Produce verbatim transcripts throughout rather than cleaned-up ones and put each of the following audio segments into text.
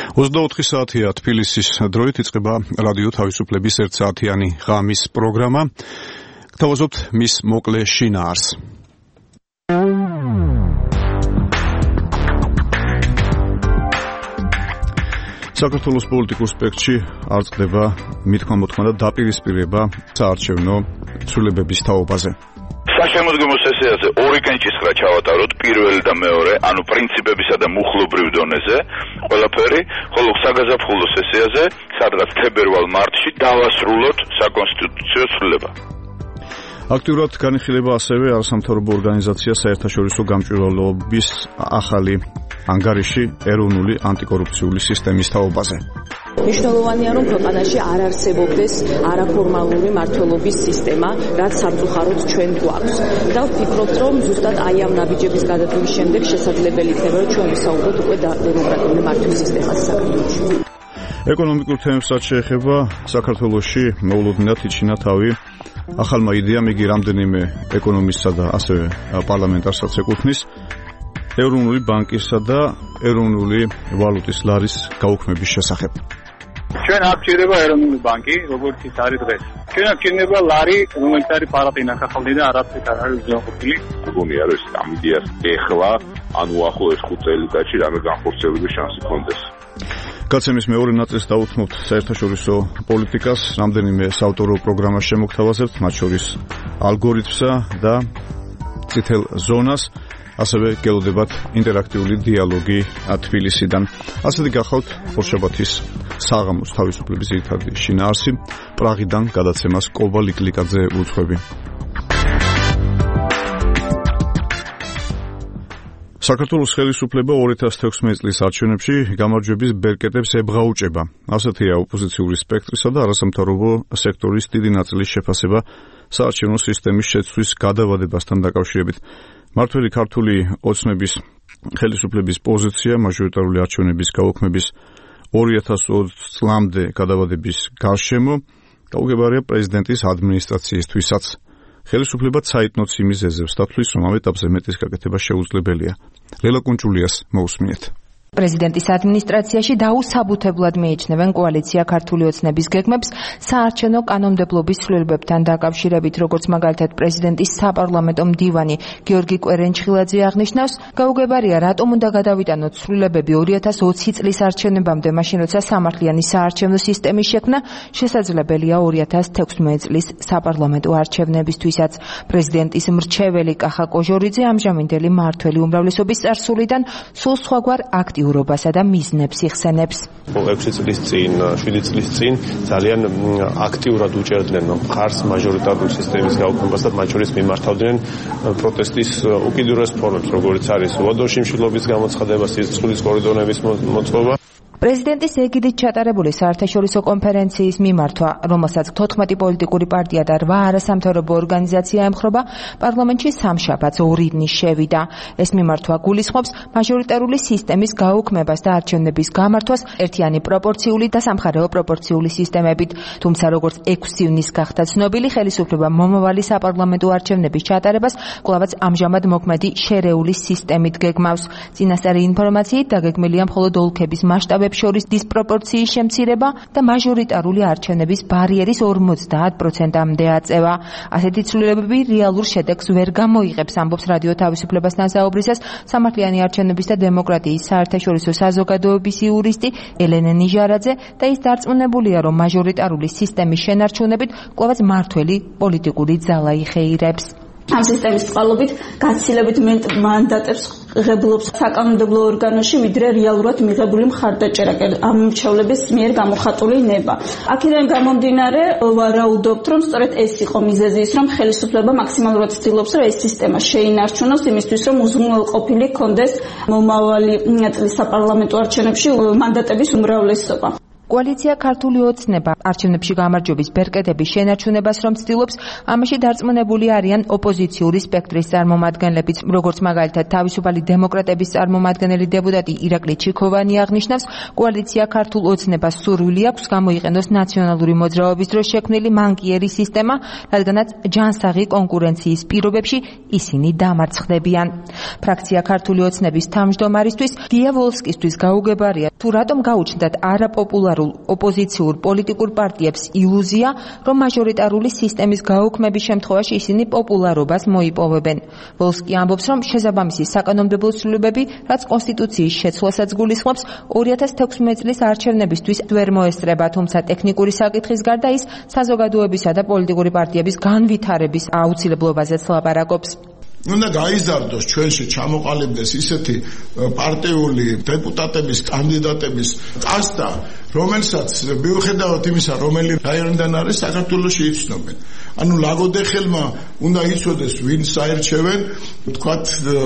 ოცდაოთხი საათია თბილისის დროით იწყება რადიო თავისუფლების ერთსაათიანი ღამის პროგრამა. გთავაზობთ მის მოკლე შინაარს. საქართველოს პოლიტიკურ სპექტრში არ წყდება მithმა-მოთხოვნა და დაპირისპირება საარჩევნო ცვლილებების თაობაზე. საშემოდგომო სესიაზე ორი კენჭისყრა ჩავატაროთ, პირველი და მეორე, ანუ პრინციპებისა და მუხლობრივ დონეზე ყველაფერი, ხოლო საგაზაფხულო სესიაზე, სადღაც თებერვალ-მარტში დავასრულოთ საკონსტიტუციო ცვლილება. აქტიურად განიხილება ასევე არასამთავრობო ორგანიზაცია საერთაშორისო გამჭვირვალობის ახალი ანგარიში ეროვნული ანტიკორუფციული სისტემის თაობაზე. მნიშვნელოვანია, რომ ქვეყანაში არ არსებობდეს არაფორმალური მმართველობის სისტემა, რაც სამწუხაროდ ჩვენ გვაქვს. და ვფიქრობთ, რომ ზუსტად აი ამ ნაბიჯების გადადგმის შემდეგ შესაძლებელი იქნება, რომ ჩვენ ვისაუბროთ უკვე დემოკრატიული მართვის სისტემაზე საქართველოში. ეკონომიკურ თემებსაც შეეხება საქართველოში მოულოდნელად იჩინა თავი ახალმა იდეამ, იგი რამდენიმე ეკონომისტსა და ასევე პარლამენტარსაც ეკუთვნის ეროვნული ბანკისა და ეროვნული ვალუტის ლარის გაუქმების შესახებ. ჩვენ არ გვჭირდება ეროვნული ბანკი, როგორც ის არის დღეს. ჩვენ გვჭირდება ლარი, რომელიც არის პარატინა სახალხი და არაფერი არ არის უზრუნველყოფილი. მგონია, რომ ეს ამ იდეას ეხლა, ანუ ახლოს ხუთ წელიწადში რამე განხორციელების შანსი ქონდეს. გაცემის მეორე ნაწილს დავუთმობთ საერთაშორისო პოლიტიკას, რამდენიმე საავტორო პროგრამას შემოგთავაზებთ, მათ შორის ალგორითმსა და წითელ ზონას. ასევე გელოდებათ ინტერაქტიული დიალოგი თბილისიდან. ასეთი გახავთ ორშაბათის საღამოს თავისუფლების ძირითადი შინაარსი. პრაღიდან გადაცემას კობა ლიკლიკაძე უძღვები. საქართველოს ხელისუფლება ორი ათას თექვსმეტი წლის არჩევნებში გამარჯვების ბერკეტებს ებღაუჭება. ასეთია ოპოზიციური სპექტრისა და არასამთავრობო სექტორის დიდი ნაწილის შეფასება საარჩევნო სისტემის შეცვლის გადავადებასთან დაკავშირებით. მართველი ქართული ოცნების ხელისუფლების პოზიცია მაჟორიტარული არჩევნების გაუქმების ორი ათას ოცდაოთხ წლამდე გადავადების გარშემო გაუგებარია პრეზიდენტის ადმინისტრაციისთვისაც. ხელისუფლება ცაიტნოც იმის ეზევს დათვლის, რომ ამ ეტაპზე მეტის გაკეთება შეუძლებელია. ლელა კუნჭულიას მოусმინეთ. პრეზიდენტის ადმინისტრაციაში დაუსაბუთებლად მიიჩნევენ კოალიცია ქართული ოცნების გეგმებს საარჩევნო კანონმდებლობის ცვლილებებთან დაკავშირებით, როგორც მაგალითად პრეზიდენტის საპარლამენტო მდივანი გიორგი კვერენჩხილაძე აღნიშნავს, გაუგებარია, რატომ უნდა გადავიტანოთ ცვლილებები ორი ათას ოცი წლის არჩევნებამდე, მაშინ როცა სამართლიანი საარჩევნო სისტემის შექმნა შესაძლებელია ორი ათას თექვსმეტი წლის საპარლამენტო არჩევნებისთვისაც. პრეზიდენტის მრჩეველი კახა კოჟორიძე ამჟამინდელი მმართველი უმრავლესობის წარსულიდან სულ სხვაგვარ აქტ ევროპასა და მიზნებს იხსენებს. ექვსი წლის წინ, შვიდი წლის წინ ძალიან აქტიურად უჭერდნენ მხარს მაჟორიტარული სისტემის გაუქმებას და მათ შორის მიმართავდნენ პროტესტის უკიდურეს ფორმებს, როგორც არის უადოში მშვილობის გამოცხადება, სისხლის კორიდორების მოწყობა. პრეზიდენტის ეგიდით ჩატარებული საერთაშორისო კონფერენციის მიმართვა, რომელსაც თოთხმეტი პოლიტიკური პარტია და რვა არასამთავრობო ორგანიზაცია ემხრობა, პარლამენტში სამშაბათს ორი ივნის შევიდა. ეს მიმართვა გულისხმობს მაჟორიტარული სისტემის გაუქმებას და არჩევნების გამართვას ერთიანი პროპორციული და სამხარეო პროპორციული სისტემებით. თუმცა როგორც ექვსი ივნის გახდა ცნობილი, ხელისუფლება მომავალი საპარლამენტო არჩევნების ჩატარებას კვლავაც ამჟამად მოქმედი შერეული სისტემით გეგმავს. წინასწარი ინფორმაციით დაგეგმილია მხოლოდ ოლქების მასშტაბებში შორის დისპროპორციის შემცირება და მაჟორიტარული არჩევნების ბარიერის ორმოცდაათ პროცენტამდე აწევა. ასეთი ცვლილებები რეალურ შედეგს ვერ გამოიღებს, ამბობს რადიო თავისუფლებასთან საუბრისას სამართლიანი არჩევნების და დემოკრატიის საერთაშორისო საზოგადოების იურისტი ელენე ნიჟარაძე და ის დარწმუნებულია, რომ მაჟორიტარული სისტემის შენარჩუნებით კვლავაც მმართველი პოლიტიკური ძალა იხეირებს. ამ სისტემის წყალობით გაცილებით მეტ მანდატებს ღებულობს საკანონმდებლო ორგანოში, ვიდრე რეალურად მიღებული მხარდაჭერა ამ მრჩევლების მიერ გამოხატული ნება. აქედან გამომდინარე, ვარაუდობთ, რომ სწორედ ეს იყო მიზეზი ის, რომ ხელისუფლება მაქსიმალურად ცდილობს, რომ ეს სისტემა შეინარჩუნოს იმისთვის, რომ უზრუნველყოფილი ქონდეს მომავალი წლის საპარლამენტო არჩევნებში მანდატების უმრავლესობა. კოალიცია ქართული ოცნება არჩევნებში გამარჯვების ბერკეტების შენარჩუნებას რომ ცდილობს, ამაში დარწმუნებული არიან ოპოზიციური სპექტრის წარმომადგენლებიც, როგორც მაგალითად თავისუფალი დემოკრატების წარმომადგენელი დეპუტატი ირაკლი ჩიქოვანი აღნიშნავს, კოალიცია ქართულ ოცნებას სურვილი აქვს გამოიყენოს ნაციონალური მოძრაობის დროს შექმნილი მანკიერი სისტემა, რადგანაც ჯანსაღი კონკურენციის პირობებში ისინი დამარცხდებიან. ფრაქცია ქართული ოცნების თავმჯდომარისთვის გია ვოლსკისთვის გაუგებარია, თუ რატომ გაუჩნდათ არაპოპულარულ ოპოზიციურ პოლიტიკურ პარტიებს ილუზია, რომ მაჟორიტარული სისტემის გაუქმების შემთხვევაში ისინი პოპულარობას მოიპოვებენ. ვოლსკი ამბობს, რომ შესაბამისი საკანონმდებლო ცვლილებები, რაც კონსტიტუციის შეცვლასაც გულისხმობს, ორი ათას თექვსმეტი წლის არჩევნებისთვის ვერ მოესწრება, თუმცა ტექნიკური საკითხის გარდა ის საზოგადოებისა და პოლიტიკური პარტიების განვითარების აუცილებლობაზეც ლაპარაკობს. უნდა გაიზარდოს ჩვენში ჩამოყალიბდეს ისეთი პარტიული დეპუტატების კანდიდატების კასტა, რომელსაც მიუხედავად იმისა, რომელი რაიონიდან არის, საქართველოში იცნობენ. ანუ ლაგოდეხელმა უნდა იცოდეს, ვინ საერჩევენ, თქვათ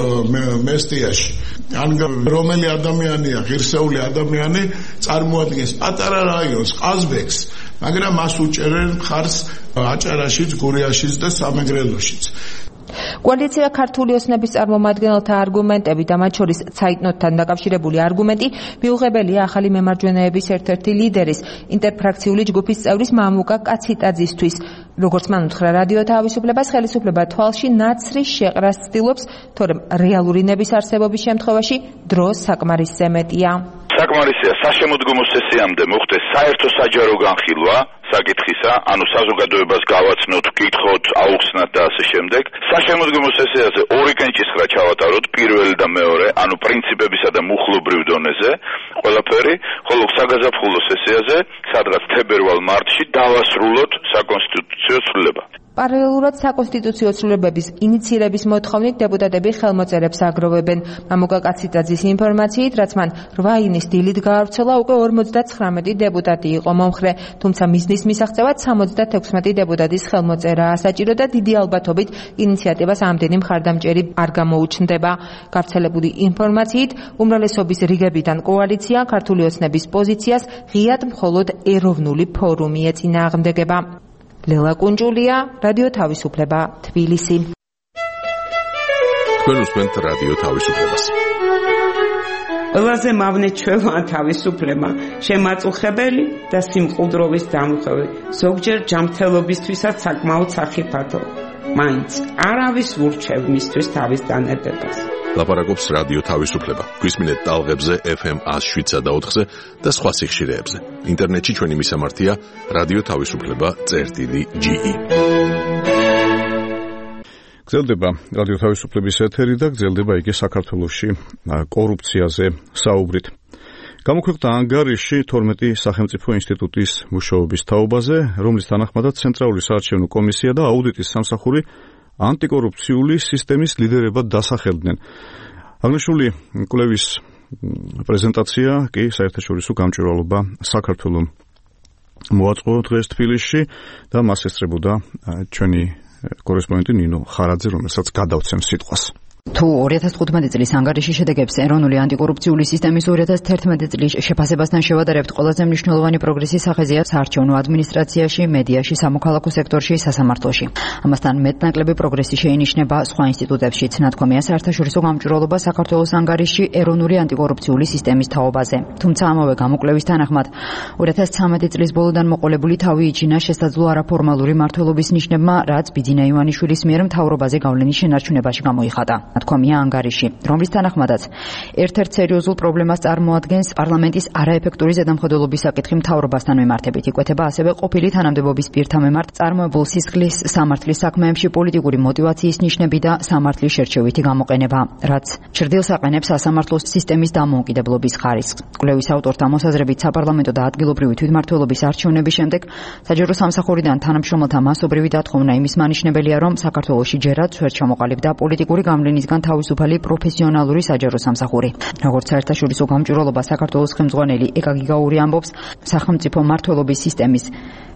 მესტიაში. ან რომელი ადამიანია, ღირსეული ადამიანი წარმოადგენს პატარა რაიონს, ყაზბეგს, მაგრამ მას უჭერენ მხარს აჭარაშიც, გურიაშიც და სამეგრელოშიც. კოალიცია ქართული ოცნების წარმომადგენელთა არგუმენტები და მათ შორის ცაიტნოტთან დაკავშირებული არგუმენტი მიუღებელია ახალი მემარჯვენეების ერთ-ერთი ლიდერის, ინტერფრაქციული ჯგუფის წევრის მამუკა კაციტაძისთვის. როგორც მან უთხრა რადიო თავისუფლებას, ხელისუფლება თვალში ნაცრის შეყრას ცდილობს, თორემ რეალური ნების არსებობის შემთხვევაში დრო საკმარისზე მეტია. საკმარისია საშემოდგომო სესიამდე მოხდეს საერთო საჯარო განხილვა საკითხისა, ანუ საზოგადოებას გავაცნოთ, ვკითხოთ, აუხსნათ და ასე შემდეგ. საშემოდგომო სესიაზე ორი კენჭისყრა ჩავატაროთ, პირველი და მეორე, ანუ პრინციპებისა და მუხლობრივ დონეზე ყველაფერი, ხოლო საგაზაფხულო სესიაზე, სადღაც თებერვალ-მარტში დავასრულოთ საკონსტიტუციო ცვლილება. პარალელურად საკონსტიტუციო ცვლილებების ინიცირების მოთხოვნით დეპუტატები ხელმოწერებს აგროვებენ. მამუკა კაციტაძის ინფორმაციით, რაც მან რვა ივნისს დილით გაავრცელა, უკვე ორმოცდაცხრამეტი დეპუტატი იყო მომხრე, თუმცა მიზნის მისაღწევად სამოცდათექვსმეტი დეპუტატის ხელმოწერაა საჭირო და დიდი ალბათობით ინიციატივას ამდენი მხარდამჭერი არ გამოუჩნდება. გავრცელებული ინფორმაციით, უმრავლესობის რიგებიდან კოალიცია ქართული ოცნების პოზიციას ღიად მხოლოდ ეროვნული ფორუმი ეწინააღმდეგება. ლელა კუნჯულია, რადიო თავისუფლება, თბილისი. თქვენ უსმენთ რადიო თავისუფლებას. ყველაზე მავნე ჩვეულა თავისუფლება, შემაწუხებელი და სიმყუდროვის დამხევი, ზოგჯერ ჯანმრთელობისთვისაც საკმაოდ სახიფათო. მაინც არავის ურჩევ მისთვის თავის დანებებას. ლაპარაკობს რადიო თავისუფლება. გვისმინეთ ტალღებზე ეფ ემ ათს შვიდსა და ოთხზე და სხვა სიხშირეებზე. ინტერნეტში ჩვენი მისამართია რადიო თავისუფლება წერტილი ჯი ი. გრძელდება რადიო თავისუფლების ეთერი და გრძელდება იგი საქართველოში კორუფციაზე საუბრით. გამოქვეყნდა ანგარიში თორმეტი სახელმწიფო ინსტიტუტის მუშაობის თაობაზე, რომლის თანახმადაც ცენტრალური საარჩევნო კომისია და აუდიტის სამსახური ანტიკორუფციული სისტემის ლიდერებად დასახელდნენ. აღნიშნული კვლევის პრეზენტაცია კი საერთაშორისო გამჭვირვალობა საქართველოს მოაწყო დღეს თბილისში და მას ესწრებოდა ჩვენი კორესპონდენტი ნინო ხარაძე, რომელსაც გადავცემ სიტყვას. თუ ორი ათას თხუთმეტი წლის ანგარიში შედეგებს ეროვნული ანტიკორუფციული სისტემის ორი ათას თერთმეტი წლის შეფასებასთან შევადარებთ, ყველაზე მნიშვნელოვანი პროგრესის სახეზეა საარჩევნო ადმინისტრაციაში, მედიაში, სამოქალაქო სექტორში, სასამართლოში. ამასთან მეტნაკლები პროგრესი შეინიშნება სხვა ინსტიტუტებშიც. ნათქვამია საერთაშორისო გამჭვირვალობა საქართველოს ანგარიში ეროვნული ანტიკორუფციული სისტემის თაობაზე. თუმცა ამავე გამოკვლევის თანახმად ორი ათას ცხრამეტი წლის ბოლოდან მოყოლებული თავი იჩინა შესაძლო არაფორმალური მმართველობის ნიშნებმა, რაც ბიძინა ივანიშვილის მიერ მთავრობაზე გავლენის შენარჩუნებაში გამოიხატა. ნათქვამია ანგარიში, რომლის თანახმადაც ერთ-ერთ სერიოზულ პრობლემას წარმოადგენს პარლამენტის არაეფექტური ზედამხედველობის საკითხი მთავრობასთან მიმართებით. იკვეთება ასევე ყოფილი თანამდებობის პირთა მიმართ წარმოებულ სისხლის სამართლის საქმეებში პოლიტიკური მოტივაციის ნიშნები და სამართლის შერჩევითი გამოყენება, რაც ჩრდილს აყენებს სასამართლო სისტემის დამოუკიდებლობის ხარისხს. კვლევის ავტორთა მოსაზრებით, საპარლამენტო და ადგილობრივი თვითმმართველობის არჩევნების შემდეგ საჯარო სამსახურიდან თანამშრომელთა მასობრივი დათხოვნა იმის მანიშნებელია, რომ საქართველოში ჯერაც ვერ ჩამოყალიბდა პოლიტიკური გავლენის თავისუფალი პროფესიონალური საჯარო სამსახური. როგორც საერთაშორისო გამჭვირვალობა საქართველოს ხელმძღვანელი ეკა გიგაური ამბობს, სახელმწიფო მმართველობის სისტემის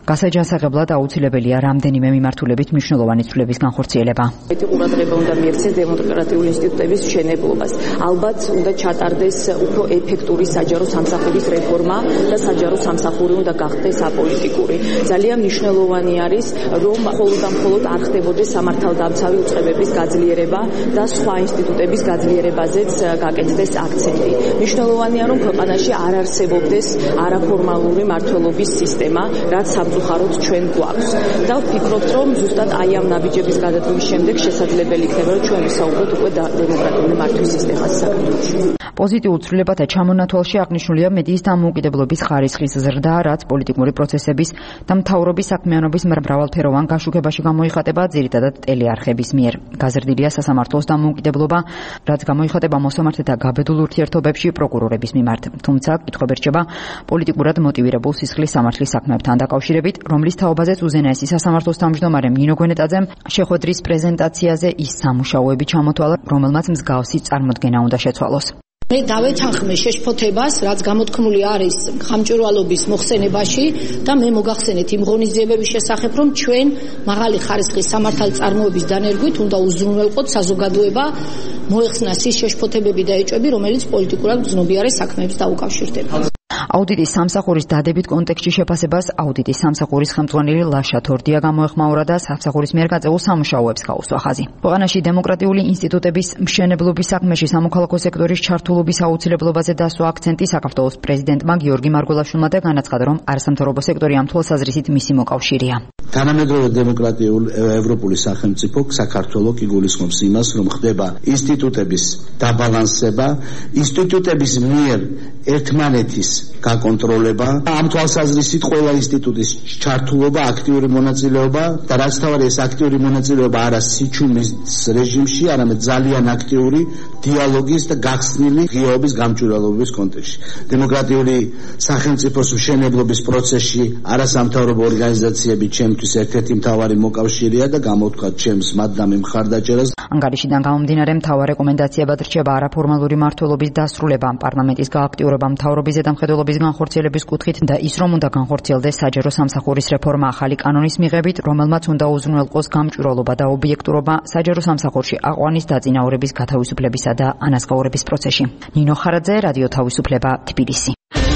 გასაჯანსაღებლად აუცილებელია რამდენიმე მიმართულებით მნიშვნელოვანი ცვლილების განხორციელება. ყურადღება უნდა მიექცეს დემოკრატიული ინსტიტუტების მშენებლობას. ალბათ უნდა ჩატარდეს უფრო ეფექტური საჯარო სამსახურის რეფორმა და საჯარო სამსახური უნდა გახდეს აპოლიტიკური. ძალიან მნიშვნელოვანი არის, რომ მხოლოდ და მხოლოდ არ ხდებოდეს სამართალდამცავი უწყებების გაძლიერება და სხვა ინსტიტუტების გაძლიერებაზეც გაკეთდეს აქცენტი. მნიშვნელოვანია, რომ ქვეყანაში არ არსებობდეს არაფორმალური მმართველობის სისტემა, რაც სამწუხაროდ ჩვენ გვაქვს. და ვფიქრობთ, რომ ზუსტად აი ამ ნაბიჯების გადადგმის შემდეგ შესაძლებელი იქნება, რომ ჩვენ ვისაუბროთ უკვე დემოკრატიული მართვის სისტემაზე საქართველოში. პოზიტიურ ცვლილებათა ჩამონათვალში აღნიშნულია მედიის დამოუკიდებლობის ხარისხის ზრდა, რაც პოლიტიკური პროცესების და მთავრობის საქმიანობის მრავალფეროვან გაშუქებაში გამოიხატება ძირითადად ტელეარხების მიერ. გაზრდილია სასამართლოს დამოუკიდებლობა, რაც გამოიხატება მოსამართლეთა გაბედულ ურთიერთობებში პროკურორების მიმართ. თუმცა კითხვები რჩება პოლიტიკურად მოტივირებულ სისხლის სამართლის საქმეებთან დაკავშირებით, რომლის თაობაზეც უზენაესი სასამართლოს თავმჯდომარემ ნინო გვენეტაძემ შეხვედრის პრეზენტაციაზე ის სამუშაოები ჩამოთვალა, რომელმაც მსგავსი წარმოდგენა უნდა შეცვალოს. მე დავეთანხმე შეშფოთებას, რაც გამოთქმული არის ხამჭვირვალობის მოხსენებაში და მე მოგახსენეთ იმ ღონისძიებების შესახებ, რომ ჩვენ მაღალი ხარისხის სამართალწარმოების დანერგვით უნდა უზრუნველყოთ საზოგადოება, მოეხსნას ის შეშფოთებები და ეჭვები, რომელიც პოლიტიკურად გრძნობიარე საქმეებს დაუკავშირდება. აუდიტის სამსახურის დადებით კონტექსტში შეფასებას აუდიტის სამსახურის ხელმძღვანელი ლაშა თორდია გამოეხმაურა და სამსახურის მიერ გაწეულ სამუშაოებს გაუსვა ხაზი. ქვეყანაში დემოკრატიული ინსტიტუტების მშენებლობის საქმეში სამოქალაქო სექტორის ჩართულობის აუცილებლობაზე დასვა აქცენტი საქართველოს პრეზიდენტმა გიორგი მარგველაშვილმა და განაცხადა, რომ არასამთავრობო სექტორი ამ თვალსაზრისით მისი მოკავშირეა. თანამედროვე დემოკრატიული ევროპული სახელმწიფო საქართველო კი გულისხმობს იმას, რომ ხდება ინსტიტუტების დაბალანსება, ინსტიტუტების მიერ ერთმანეთის გაკონტროლება, ამ თვალსაზრისით ყველა ინსტიტუტის ჩართულობა, აქტიური მონაწილეობა და რაც თავარი ეს აქტიური მონაწილეობა არა სიჩუმის რეჟიმში, არამედ ძალიან აქტიური დიალოგის და გახსნილი ღიაობის გამჭვირვალობის კონტექსტში. დემოკრატიული სახელმწიფოს მშენებლობის პროცესში არასამთავრობო ორგანიზაციები ჩემთვის ერთ-ერთი მთავარი მოკავშირეა და გამოვთქვათ ჩემს მადლამი მხარდაჭერას. ანგარიშიდან გამომდინარე მთავარ რეკომენდაციებად რჩება არაფორმალური მმართველობის დასრულება, პარლამენტის გააქტიურება მთავრობის ზედამხედველობის განხორციელების კუთხით და ის რომ უნდა განხორციელდეს საჯარო სამსახურის რეფორმა ახალი კანონის მიღებით, რომელმაც უნდა უზრუნველყოს გამჭვირვალობა და ობიექტურობა საჯარო სამსახურში აყვანის დაწინაურების გათავისუფლებისა და ანაზღაურების პროცესში. ნინო ხარაძე, რადიო თავისუფლება, თბილისი.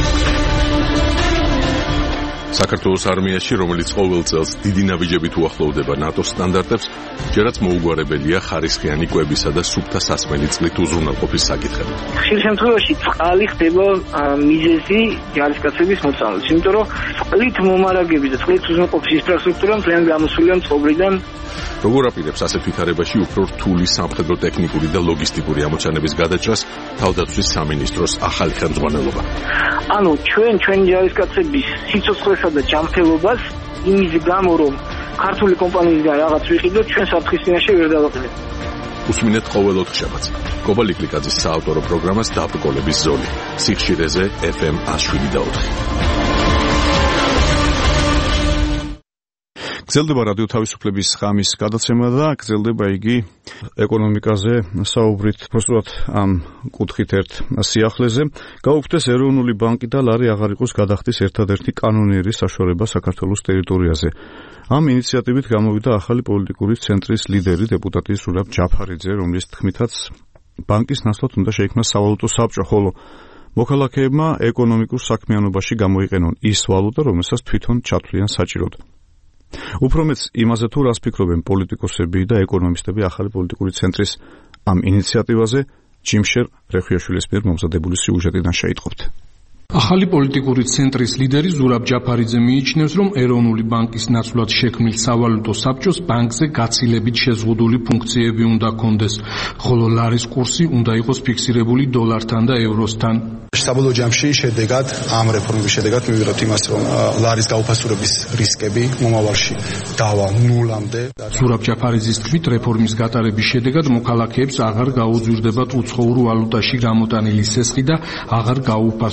საქართველოს არმიაში, რომელიც ყოველ წელს დიდი ნაბიჯებით უახლოვდება ნატოს სტანდარტებს, ჯერაც მოუგვარებელია ხარისხიანი კვებისა და სუფთა სასმელი წყლით უზრუნველყოფის საკითხები. ხშირ შემთხვევაში წყალი ხდება მიზეზი ჯარისკაცების მოწამვლის, იმიტომ რომ წყლით მომარაგების და წყლით უზრუნველყოფის ინფრასტრუქტურა ძალიან გამოსულია წყობრიდან. როგორ აპირებს ასეთ ვითარებაში უფრო რთული სამხედრო ტექნიკური და ლოგისტიკური ამოცანების გადაჭრას თავდაცვის სამინისტროს ახალი ხელმძღვანელობა? ანუ ჩვენ ჩვენი ჯარისკაცების სიცოცხლესა და ჯანმრთელობას იმის გამო, რომ ქართული კომპანიისგან რაღაც ვიყიდოთ, ჩვენ საფრთხის წინაშე ვერ დავაყენებთ. უსმინეთ ყოველ ოთხშაბათს კობა ლიკლიკაძის საავტორო პროგრამას დაბრკოლების ზოლი სიხშირეზე ეფ ემ ათს შვიდი და ოთხი. გრძელდება რადიო თავისუფლების ღამის გადაცემა და გრძელდება იგი ეკონომიკაზე საუბრით პროსტად ამ კუთხით ერთ სიახლეზე. გაუქმდეს ეროვნული ბანკი და ლარი აღარ იყოს გადახდის ერთადერთი კანონიერი საშუალება საქართველოს ტერიტორიაზე. ამ ინიციატივით გამოვიდა ახალი პოლიტიკური ცენტრის ლიდერი დეპუტატი ზურაბ ჯაფარიძე, რომლის თქმითაც ბანკის ნაცვლად უნდა შეიქმნას სავალუტო საბჭო, ხოლო მოქალაქეებმა ეკონომიკურ საქმიანობაში გამოიყენონ ის ვალუტა, რომელსაც თვითონ ჩათვლიან საჭიროდ. უფრო მეც იმაზე თუ რას ფიქრობენ პოლიტიკოსები და ეკონომისტები ახალი პოლიტიკური ცენტრის ამ ინიციატივაზე, ჯიმშერ რეხვიაშვილის მიერ მომზადებული სიუჟეტიდან შეიტყობთ. ახალი პოლიტიკური centris ლიდერი ზურაბ ჯაფარიძე მიიჩნევს, რომ ეროვნული ბანკის ნაცვლად შექმნილ სავალუტო საბჭოს ბანკზე გაცილებით შეზღუდული ფუნქციები უნდა ჰქონდეს, ხოლო ლარის კურსი უნდა იყოს ფიქსირებული დოლართან და ევროსთან. საბოლოო ჯამში შედეგად ამ რეფორმების შედეგად მივიღებთ იმას, რომ ლარის გაუფასურების რისკები მომავალში დავა ნულამდე. ზურაბ ჯაფარიძის თქმით, რეფორმის გატარების შედეგად მოქალაქეებს აღარ გაუძვირდებათ უცხოურ ვალუტაში გამოტანილი სესხი და აღარ გაუფასურდებათ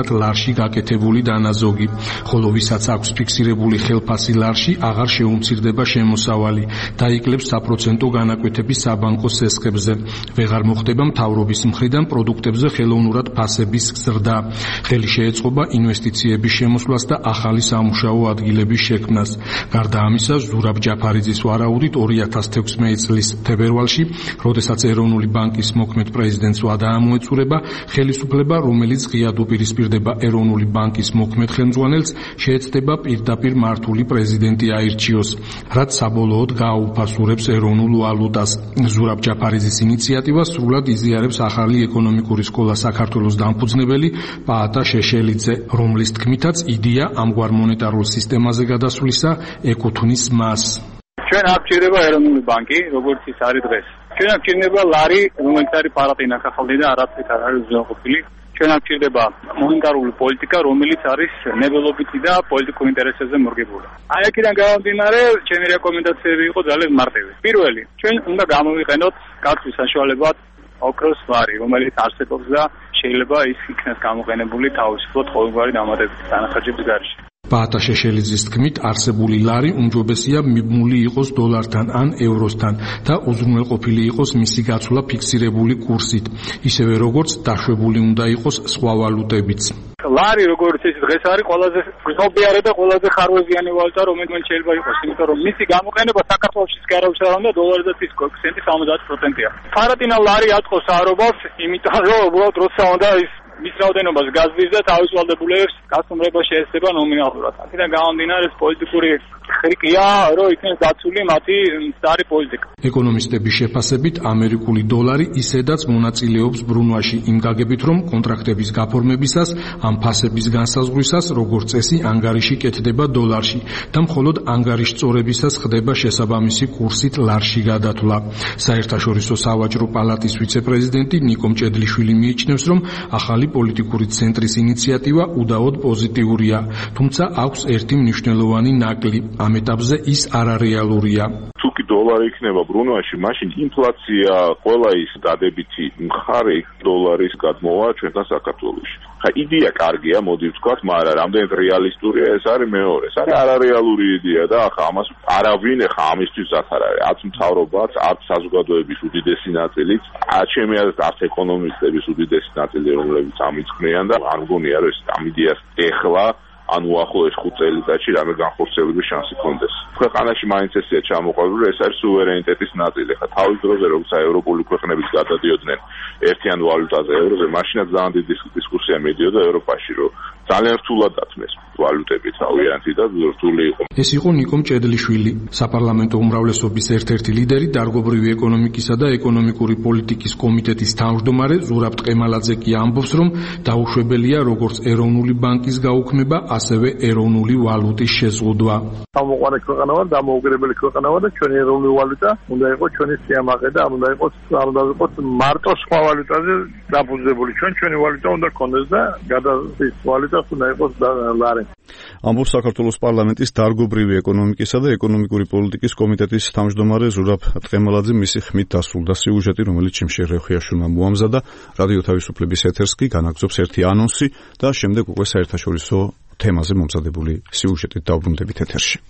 ზოგადად ლარში გაკეთებული დანაზოგი, ხოლო ვისაც აქვს ფიქსირებული ხელფასი ლარში, აღარ შეუმცირდება შემოსავალი, დაიკლებს საპროცენტო განაკვეთების საბანკო სესხებზე. ვეღარ მოხდება მთავრობის მხრიდან პროდუქტებზე ხელოვნურად ფასების ზრდა. ხელი შეეწყობა ინვესტიციების შემოსვლას და ახალი სამუშაო ადგილების შექმნას. გარდა ამისა, ზურაბ ჯაფარიძის ვარაუდით ორი ათას თექვსმეტი წლის თებერვალში, როდესაც ეროვნული ბანკის მოქმედ პრეზიდენტს ვადა ამოეწურება, ხელისუფლება, რომელიც ღიად უპირისპირდება ეროვნული ბანკის მოქმედ ხელმძღვანელს, შეეცდება პირდაპირ მართული პრეზიდენტი აირჩიოს, რაც საბოლოოდ გააუფასურებს ეროვნულ ვალუტას. ზურაბ ჯაფარიძის ინიციატივას სრულად იზიარებს ახალი ეკონომიკური სკოლა საქართველოს დამფუძნებელი პაატა შეშელიძე, რომლის თქმითაც იდეა ამგვარ მონეტარულ სისტემაზე გადასვლისა ეკუთვნის მას. ჩვენ არ გვჭირდება ეროვნული ბანკი, როგორც ის არის დღეს. ჩვენ არ გვჭირდება ლარი, რომელიც არის პარატინა ხახალდი და არაფრით არ არის უზრუნველყოფილი. ჩვენ არ გვჭირდება მონეტარული პოლიტიკა, რომელიც არის ნებელობითი და პოლიტიკურ ინტერესებზე მორგებული. აი აქედან გამომდინარე, ჩემი რეკომენდაციები იყო ძალიან მარტივი. პირველი, ჩვენ უნდა გამოვიყენოთ კაცის საშუალებად ოქროს ლარი, რომელიც არსებობს და შეიძლება ის იქნას გამოყენებული თავისუფლად ყოველგვარი დამატებითი დანახარჯების გარეშე. პაატა შეშელიძის თქმით, არსებული ლარი უმჯობესია მიბმული იყოს დოლართან ან ევროსთან და უზრუნველყოფილი იყოს მისი გაცვლა ფიქსირებული კურსით, ისევე როგორც დაშვებული უნდა იყოს სხვა ვალუტებიც. ლარი როგორც ის დღეს არის ყველაზე გზნობიარე და ყველაზე ხარვეზიანი ვალუტა, რომელიც შეიძლება იყოს, იმიტომ რომ მისი გამოყენება საქართველოშიც კი არავის არ უნდა, დოლარზეც ის კოეფიციენტი სამოცდაათი პროცენტია. ფარატინა ლარი აწყოს არობას, იმიტომ რომ უბრალოდ როცა უნდა ის მის რაოდენობას გაზრდის და თავისუფლებულებს გასუმრება შეეცდება ნომინალურად. აქედან გამომდინარე, ეს პოლიტიკური ხრიკია, რომ იქნეს დაცული მათი მცდარი პოლიტიკა. ეკონომისტების შეფასებით, ამერიკული დოლარი ისედაც მონაწილეობს ბრუნვაში იმ გაგებით, რომ კონტრაქტების გაფორმებისას ამ ფასების განსაზღვრისას, როგორც წესი, ანგარიში კეთდება დოლარში და მხოლოდ ანგარიშწორებისას ხდება შესაბამისი კურსით ლარში გადათვლა. საერთაშორისო სავაჭრო პალატის ვიცე-პრეზიდენტი ნიკო მჭედლიშვილი მიიჩნევს, რომ ახალი პოლიტიკური ცენტრის ინიციატივა უდაოდ პოზიტიურია, თუმცა აქვს ერთი მნიშვნელოვანი ნაკლი. ამ ეტაპზე ის არარეალურია. თუ კი დოლარი იქნება ბრუნვაში, მაშინ ინფლაცია, ყველა ის დადებითი მხარე დოლარის გადმოვა ჩვენთან საქართველოში. ხა იდეა კარგია, მოდი ვთქვათ, მაგრამ რამდენად რეალისტურია, ეს არის მეორე. ეს არის არარეალური იდეა და ახლა ამას არავინ ახლა ამისთვის არ არის. არც მთავრობაც, არც საზოგადოების უდიდესი ნაწილიც, არც ჩემი აზრით, არც ეკონომისტების უდიდესი ნაწილი, რომლებიც ამიწყნიან და არ მგონია რომ ეს ამ იდეას ეხლა ან უახლოეს ხუთ წელიწადში რამე განხორციელების შანსი კონდეს. ქვეყანაში მაინც ესეა ჩამოყალიბებული, ეს არის სუვერენიტეტის ნაწილი. ხა თავის დროზე როცა ევროპული ქვეყნებიც გადადიოდნენ ერთიან ვალუტაზე, ევროზე, მაშინაც ძალიან დიდი დისკუსია მიდიოდა ევროპაში, რომ ძალიან რთულად დათმეს ვალუტები თავიანთი და რთული იყო. ეს იყო ნიკო მჭედლიშვილი, საპარლამენტო უმრავლესობის ერთ-ერთი ლიდერი, დარგობრივი ეკონომიკისა და ეკონომიკური პოლიტიკის კომიტეტის თავმჯდომარე ზურაბ ტყემალაძე კი ამბობს, რომ დაუშვებელია როგორც ეროვნული ბანკის გაუქმება, ასევე ეროვნული ვალუტის შეზღუდვა. გამოყვანილი ქვეყანა ვარ, დამოუკიდებელი ქვეყანა ვარ და ჩვენი ეროვნული ვალუტა უნდა იყოს ჩვენი სიამაყე და უნდა იყოს უნდა იყოს მარტო სხვა ვალუტაზე დაფუძნებული. ჩვენ ჩვენი ვალუტა უნდა გქონდეს და გადასის ვალუტა უნდა იყოს ლარი. ამბობს საქართველოს პარლამენტის დარგობრივი ეკონომიკისა და ეკონომიკური პოლიტიკის კომიტეტის თავმჯდომარე ზურაბ ტყემალაძე. მისი ხმით დასრულდა სიუჟეტი, რომელიც ჩიმშე რეხიაშვილმა მოამზადა. რადიო თავისუფლების ეთერს კი განაგზობს ერთი ანონსი და შემდეგ უკვე საერთაშორისო თემაზე მომზადებული სიუჟეტით დავბრუნდებით ეთერში.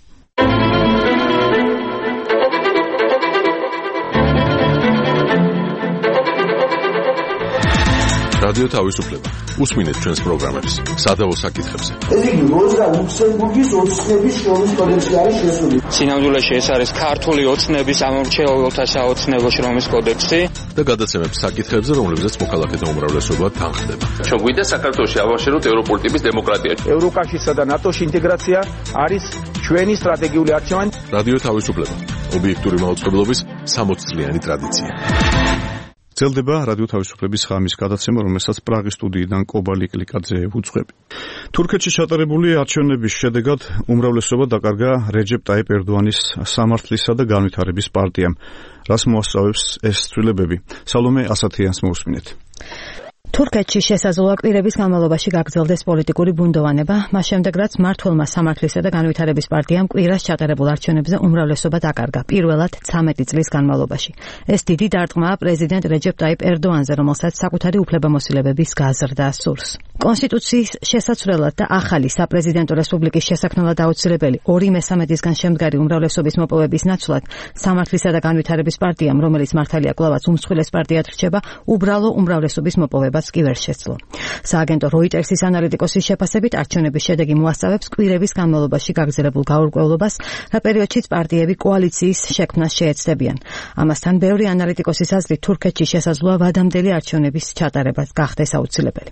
რადიო თავისუფლება. უსმინეთ ჩვენს პროგრამებს სადავო საკითხებზე. ეს იგი როზა ლუქსემბურგის ოცნების შრომის კოდექსში არის შესული. სინამდვილეში ეს არის ქართული ოცნების ამორჩეულთა საოცნებო შრომის კოდექსი და გადაცემებს საკითხებზე, რომლებზეც მოქალაქეთა უმრავლესობა თანხდება. ჩვენ გვინდა საქართველოში ავაშეროთ ევროპული ტიპის დემოკრატია. ევროკავშირსა და ნატოში ინტეგრაცია არის ჩვენი სტრატეგიული არჩევანი. რადიო თავისუფლება. ობიექტური მაუწყებლობის სამოც წლიანი ტრადიცია. ძლდება რადიო თავისუფლების ხამის გადაცემა, რომელსაც პრაღის სტუდიიდან კობალი კლიკაძე უძღვები. თურქეთში ჩატარებული არჩევნების შედეგად უმრავლესობა დაკარგა რეჯეპ ტაიპ ერდოანის სამართლისა და განვითარების პარტიამ. რას მოასწავებს ეს ცვლილებები? სალომე ასათიანს მოусმინეთ. თურქეთში შესაძლოა კვირების განმავლობაში გაგრძელდეს პოლიტიკური ბუნდოვანება, მას შემდეგ რაც მმართველმა სამართლისა და განვითარების პარტიამ კვირას ჩატარებულ არჩევნებზე უმრავლესობა დაკარგა, პირველად ცამეტი წლის განმავლობაში. ეს დიდი დარტყმაა პრეზიდენტ რეჯეპ ტაიპ ერდოანზე, რომელსაც საკუთარი უფლებამოსილებების გაზრდა სურს. კონსტიტუციის შესაცვლელად და ახალი საპრეზიდენტო რესპუბლიკის შესაქმნელად აუცილებელი ორი მესამედისგან შემდგარი უმრავლესობის მოპოვების ნაცვლად სამართლისა და განვითარების პარტიამ, რომელიც მართალია კვლავაც უმსხვილეს პარტიად რჩება, უბრალო უმრავლესობის მოპოვებას კი ვერ შეძლო. სააგენტო როიტერსის ანალიტიკოსის შეფასებით არჩევნების შედეგი მოასწავებს კვირების განმავლობაში გაგრძელებულ გაურკვევლობას, რა პერიოდშიც პარტიები კოალიციის შექმნას შეეცდებიან. ამასთან ბევრი ანალიტიკოსის აზრით თურქეთში შესაძლოა ვადამდელი არჩევნების ჩატარება გახდეს აუცილებელი.